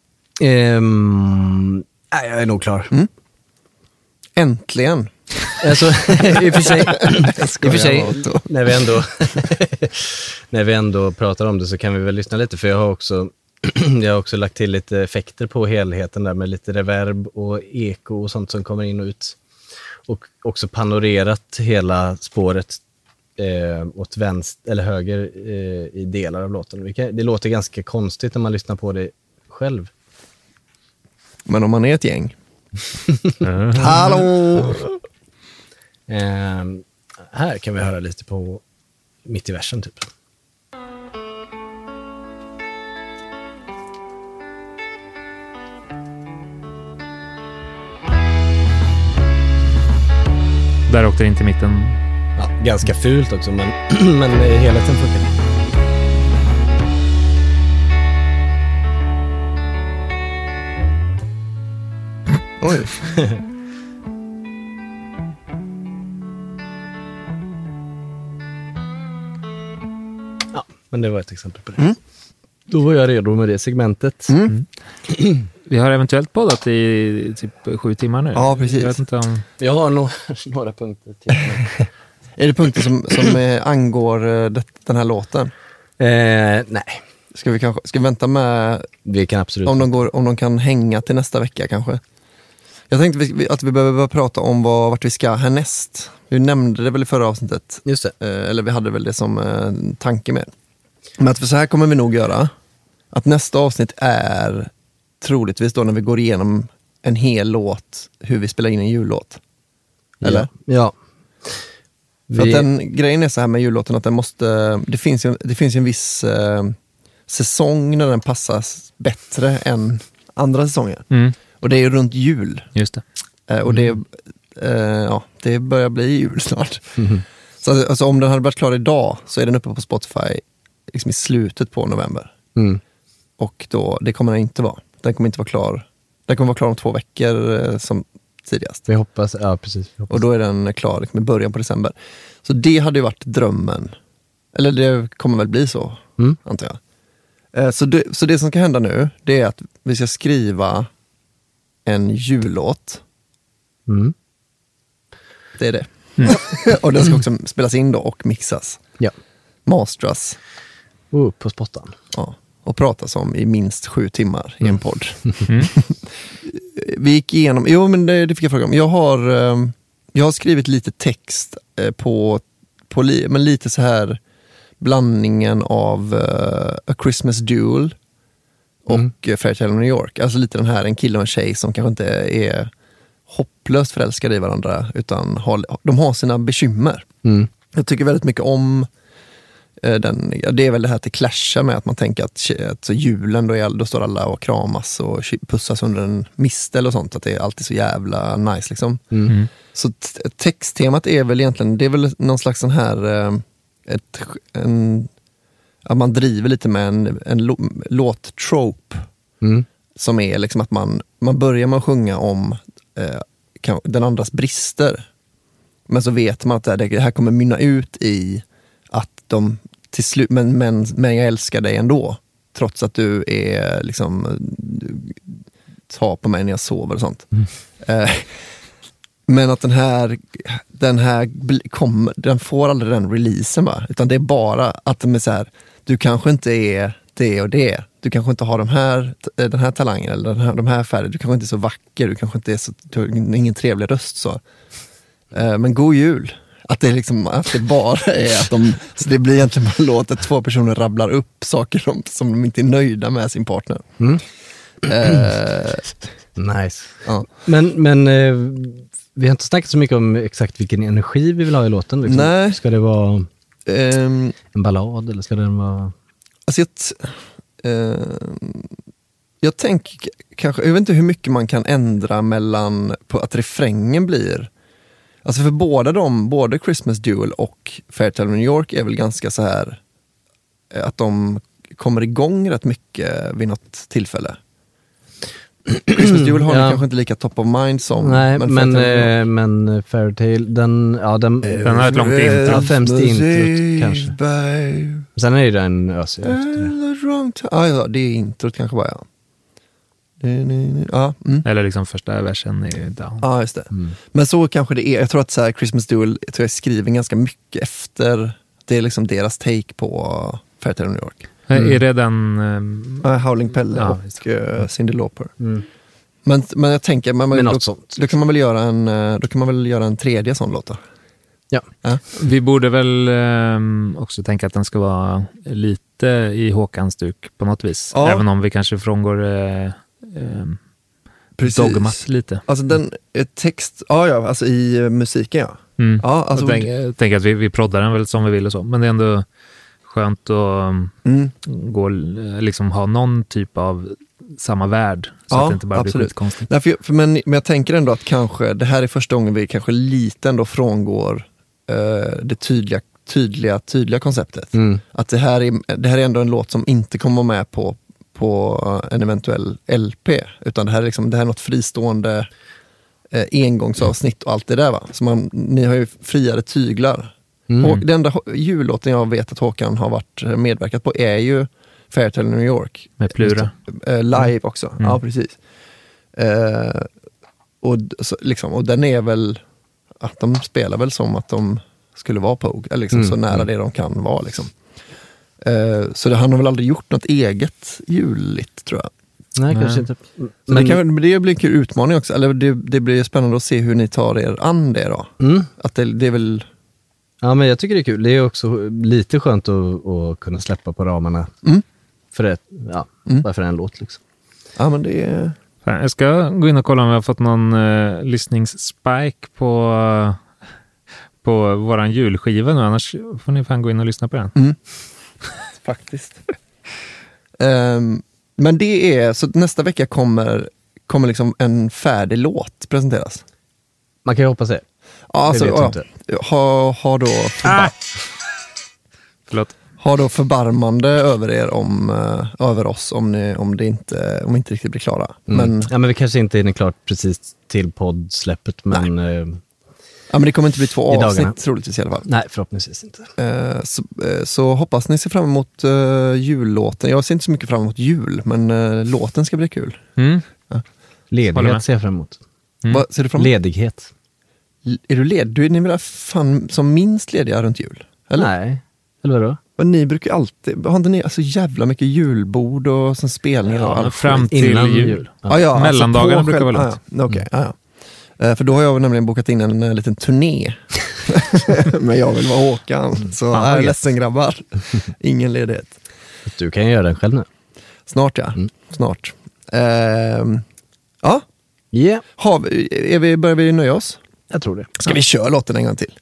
Um, nej, jag är nog klar. Mm. Äntligen! Alltså, i och för sig, i och skojar för sig bara, då. när, vi ändå, när vi ändå pratar om det så kan vi väl lyssna lite, för jag har också, jag har också lagt till lite effekter på helheten där med lite reverb och eko och sånt som kommer in och ut. Och också panorerat hela spåret eh, åt vänster eller höger eh, i delar av låten. Vi kan, det låter ganska konstigt när man lyssnar på det själv. Men om man är ett gäng? Hallå! Eh, här kan vi höra lite på mitt i versen typ. där åkte det in till mitten. Ja, ganska fult också, men, men helheten funkar. Oj. Ja, men det var ett exempel på det. Mm. Då var jag redo med det segmentet. Mm. Vi har eventuellt poddat i typ sju timmar nu. Ja, precis. Jag vet inte om... Jag har några, några punkter till. Är det punkter som, som eh, angår eh, det, den här låten? Eh, nej. Ska vi kanske ska vi vänta med Vi kan absolut. om de, går, om de kan hänga till nästa vecka kanske? Jag tänkte vi, vi- att vi behöver börja prata om vad, vart vi ska härnäst. Vi nämnde det väl i förra avsnittet. Just det. Eh, eller vi hade väl det som eh, tanke med. Men att för så här kommer vi nog göra. Att nästa avsnitt är troligtvis då när vi går igenom en hel låt, hur vi spelar in en jullåt. Eller? Ja. För Vi- att den grejen är så här med jullåten att den måste, det finns ju, det finns ju en viss eh, säsong när den passar bättre än andra säsonger. Mm. Och det är ju runt jul. Just det. Eh, och det, eh, ja, det börjar bli jul snart. Mhm. Så alltså, alltså, om den hade varit klar idag så är den uppe på Spotify liksom i slutet på november. Mm. Och då, det kommer den inte vara. Den kommer inte vara klar. Den kommer vara klar om två veckor eh, som tidigast. Vi hoppas, ja precis. Vi hoppas. Och då är den klar liksom, i början på december. Så det hade ju varit drömmen. Eller det kommer väl bli så, Mm. antar jag. Eh, Så det, så det som ska hända nu, det är att vi ska skriva en jullåt. Mm. Det är det. Och den ska också spelas in då och mixas. Ja. Mastras. Oh, på spottan. Ja. Och pratas om i minst sju timmar i en podd. Mm. Vi gick igenom, jo men det, det fick jag fråga om. Jag har, eh, jag har skrivit lite text eh, på, på li, men lite så här blandningen av eh, A Christmas Duel och Mm. mm. Fairytale of New York. Alltså lite den här, en kille och en tjej som kanske inte är hopplöst förälskade i varandra utan har, de har sina bekymmer. Mm. Jag tycker väldigt mycket om Den, ja, det är väl det här att det clashar med att man tänker att, att så julen då, är, då står alla och kramas och pussas under en mistel och sånt, att det är alltid så jävla nice liksom. Mm. Så t- texttemat är väl egentligen, det är väl någon slags sån här ett, en, att man driver lite med en, en lo- låt-trope mm. som är liksom att man, man börjar med att sjunga om eh, kan, den andras brister, men så vet man att det, det här kommer mynna ut i att de till slut, men, men, men jag älskar dig ändå, trots att du är liksom du, tar på mig när jag sover och sånt. Mm. Eh, men att den här den här kommer, den får aldrig den releasen, va? Utan det är bara att de är så här, du kanske inte är det och det, du kanske inte har de här, den här talangen eller den här, de här färgerna, du kanske inte är så vacker, du kanske inte är så, du har ingen trevlig röst så. Eh, men god jul. Att det, liksom, att det bara är att de, så det blir egentligen bara låt att två personer rabblar upp saker som, som de inte är nöjda med sin partner. Mm. Eh, nice. Ja. Men, men eh, vi har inte snackat så mycket om exakt vilken energi vi vill ha i låten. Liksom. Nej. Ska det vara um, en ballad eller ska den vara... Alltså jag, uh, jag tänker kanske, jag vet inte hur mycket man kan ändra mellan på att refrängen blir. Alltså för båda de, både Christmas Duel och Fairytale of New York är väl ganska så här att de kommer igång rätt mycket vid något tillfälle. Christmas Duel har ja. kanske inte lika top of mind som... Nej, men, men, äh, men Fairytale, den, ja, den, den har ett långt intro. Ja, främst introt kanske. Babe. Sen är det den ösig efter. Ja, ja, det är introt kanske bara, ja. Ja, mm. Eller liksom första versen är down. Ja, just det. Mm. Men så kanske det är. Jag tror att så här, Christmas Duel, jag tror jag skriver ganska mycket efter. Det är liksom deras take på Fairytale of New York. Mm. Är det den... Um... Uh, Howling Pelle ja, och uh, Cyndi Lauper. Mm. Men, men jag tänker, men, men, något då, sånt. Då kan man väl göra en, då kan man väl göra en tredje sån låt då? Ja. ja. Vi borde väl um, också tänka att den ska vara lite i Håkans stuk på något vis. Ja. Även om vi kanske frångår uh, um, dogmat lite. Alltså den text, ja ja, alltså i musiken ja. Mm. ja alltså, jag tänker tänk att vi, vi proddar den väl som vi vill och så. Men det är ändå skönt att mm. gå, liksom ha någon typ av samma värld så ja, att det inte bara absolut. blir skitkonstigt. Nej, för, för, men, men jag tänker ändå att kanske det här är första gången vi kanske lite ändå frångår uh, det tydliga, tydliga, tydliga konceptet. Mm. Att det här, är, det här är ändå en låt som inte kommer med på, på en eventuell L P, utan det här är, liksom, det här är något fristående eh, engångsavsnitt och allt det där, va? Så man, ni har ju friare tyglar. Mm. Och den enda jullåten jag vet att Håkan har varit medverkat på är ju Fairytale of New York. Med Plura. Eh, live också, mm. ja precis. Eh, och, så, liksom, och den är väl, att de spelar väl som att de skulle vara Pogue, eller liksom, mm. så nära det de kan vara. Liksom. Eh, så det, han har väl aldrig gjort något eget juligt, tror jag. Nej, Nej. kanske inte. Men det, kan, det blir en kul utmaning också. Eller det, det blir spännande att se hur ni tar er an det då. Mm. Att det, det är väl... Ja, men jag tycker det är kul. Det är också lite skönt att, att kunna släppa på ramarna. Mm. För det, ja, mm. bara för en låt liksom. Ja, men det är... Jag ska gå in och kolla om vi har fått någon uh, lyssningsspike på, uh, på våran julskiva nu. Annars får ni fan gå in och lyssna på den. Mm. Faktiskt. um, men det är, så nästa vecka kommer, kommer liksom en färdig låt presenteras. Man kan ju hoppas det. Ja, alltså, det vet ja, inte. ha, ha då förbar- ah! Förlåt. Ha då förbarmande över er om, uh, över oss om, ni, om det inte, om inte riktigt blir klara. Mm. Men, ja, men vi kanske inte är klart precis till poddsläppet, men... Uh, ja, men det kommer inte bli två i avsnitt dagarna. troligtvis i alla fall. Nej, förhoppningsvis inte. Uh, så, uh, så hoppas ni ser fram emot uh, jullåten. Jag ser inte så mycket fram emot jul, men uh, låten ska bli kul. Mm. Ja. Ledighet ser jag fram emot. Mm. Vad ser du fram emot? Ledighet. L- är du led? Du är ni väl fan som minst lediga runt jul? Eller? Nej, eller vadå? Men ni brukar alltid, har inte ni alltså jävla mycket julbord och sen spelningar ja, och allt fram till innan jul. jul. Ja. Ah, ja, mellandagarna alltså brukar väl ah, ja. Okej, okay, ah, ja. uh, för då har jag nämligen bokat in en, en liten turné. Men jag vill vara Håkan. Så ah, jag är yes. ledsen grabbar. Ingen ledighet. Du kan göra den själv nu. Snart ja, mm. snart. Uh, ja. Yeah. Har vi, är vi, börjar vi nöja oss? Jag tror det. Ska ja. vi köra låten en gång till?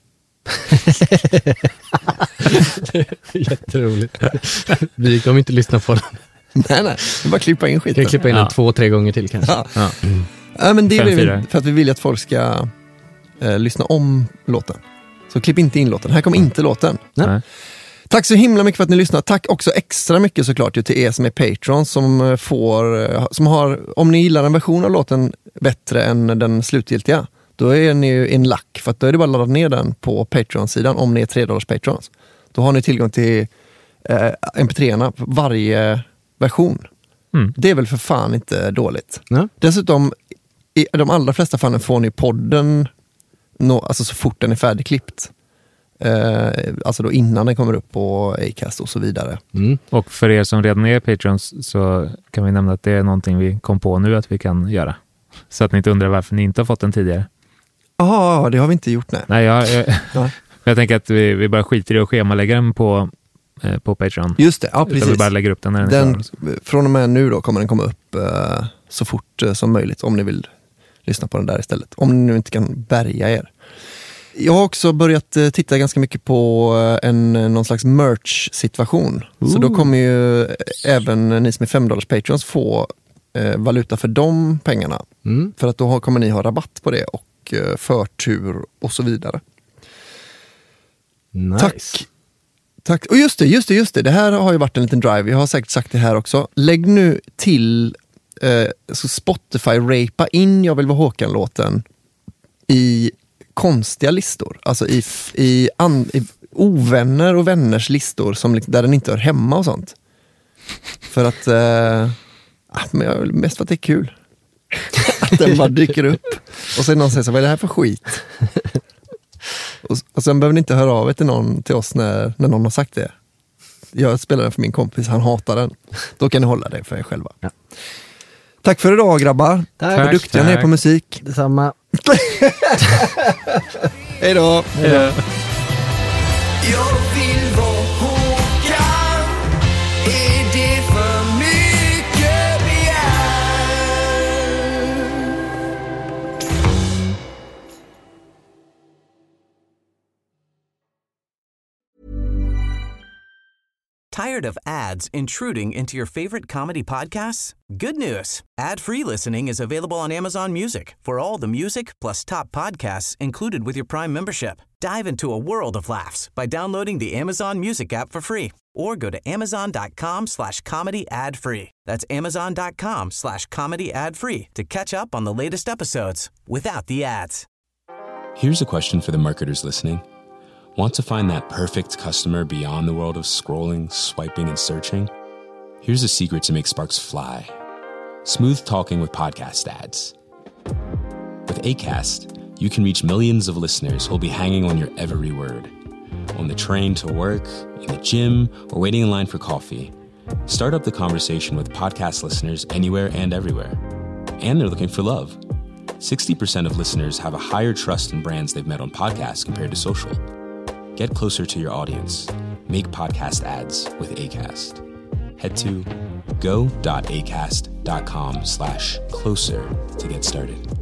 Jätteroligt. Vi kommer inte lyssna på den. Nej, nej. Vi bara klippa in skiten. Kan klippa in Ja. den två, tre gånger till kanske. Ja. Ja. Ja, men det är Fem, väl fyra. för att vi vill att folk ska eh, lyssna om låten. Så klipp inte in låten. Här kommer inte låten. Nej. Tack så himla mycket för att ni lyssnar. Tack också extra mycket såklart ju till er som är Patreon som eh, får, eh, som har, om ni gillar en version av låten bättre än den slutgiltiga, då är ni ju en lack, för att då är det bara att ladda ner den på Patreon-sidan om ni är tre dollars Patrons. Då har ni tillgång till eh, M P tre-erna på varje version. Mm. Det är väl för fan inte dåligt. Ja. Dessutom, i de allra flesta fallen får ni podden nå, alltså så fort den är färdigklippt. Eh, alltså då innan den kommer upp på Acast och så vidare. Mm. Och för er som redan är Patrons så kan vi nämna att det är någonting vi kom på nu att vi kan göra. Så att ni inte undrar varför ni inte har fått den tidigare. Ja, det har vi inte gjort, nej. Nej, jag, jag, Ja. jag tänker att vi, vi bara skiter i att schemalägga den på, eh, på Patreon. Just det, ja Utan precis. vi bara lägger upp den när den, Den, är klar. från och med nu då kommer den komma upp eh, så fort eh, som möjligt om ni vill lyssna på den där istället. Om ni nu inte kan bärga er. Jag har också börjat eh, titta ganska mycket på eh, en, någon slags merch-situation. Så då kommer ju eh, även ni som är fem dollars Patrons få eh, valuta för de pengarna. Mm. För att då har, kommer ni ha rabatt på det och eh, förtur och så vidare. Nice. Tack. Tack. Och just det, just det, just det. Det här har ju varit en liten drive. Jag har säkert sagt det här också. Lägg nu till eh, så Spotify rapa in Jag vill vara Håkan-låten i konstiga listor. Alltså i, i, an, i ovänner och vänners listor som, liksom- där den inte hör hemma och sånt. För att eh, ah, men jag, mest för att det är kul. Att den bara dyker upp. Och sen någon säger så, vad är det här för skit? Och, och sen behöver ni inte höra av er till någon till oss när, när någon har sagt det. Jag spelar den för min kompis, han hatar den. Då kan ni hålla det för er själva. Ja. Tack för idag grabbar. Tack. Vad duktiga ni är på musik. Detsamma. Hej då. Hej då. Jag vill vara Håkan. Är det för mycket begärt? Tired of ads intruding into your favorite comedy podcasts? Good news. Ad-free listening is available on Amazon Music for all the music plus top podcasts included with your Prime membership. Dive into a world of laughs by downloading the Amazon Music app for free or go to amazon.com slash comedy ad free. That's amazon.com slash comedy ad free to catch up on the latest episodes without the ads. Here's a question for the marketers listening. Want to find that perfect customer beyond the world of scrolling, swiping, and searching? Here's a secret to make sparks fly. Smooth talking with podcast ads. With Acast, you can reach millions of listeners who'll be hanging on your every word. On the train to work, in the gym, or waiting in line for coffee. Start up the conversation with podcast listeners anywhere and everywhere. And they're looking for love. sixty percent of listeners have a higher trust in brands they've met on podcasts compared to social. Get closer to your audience. Make podcast ads with Acast. Head to go.acast.com slash closer to get started.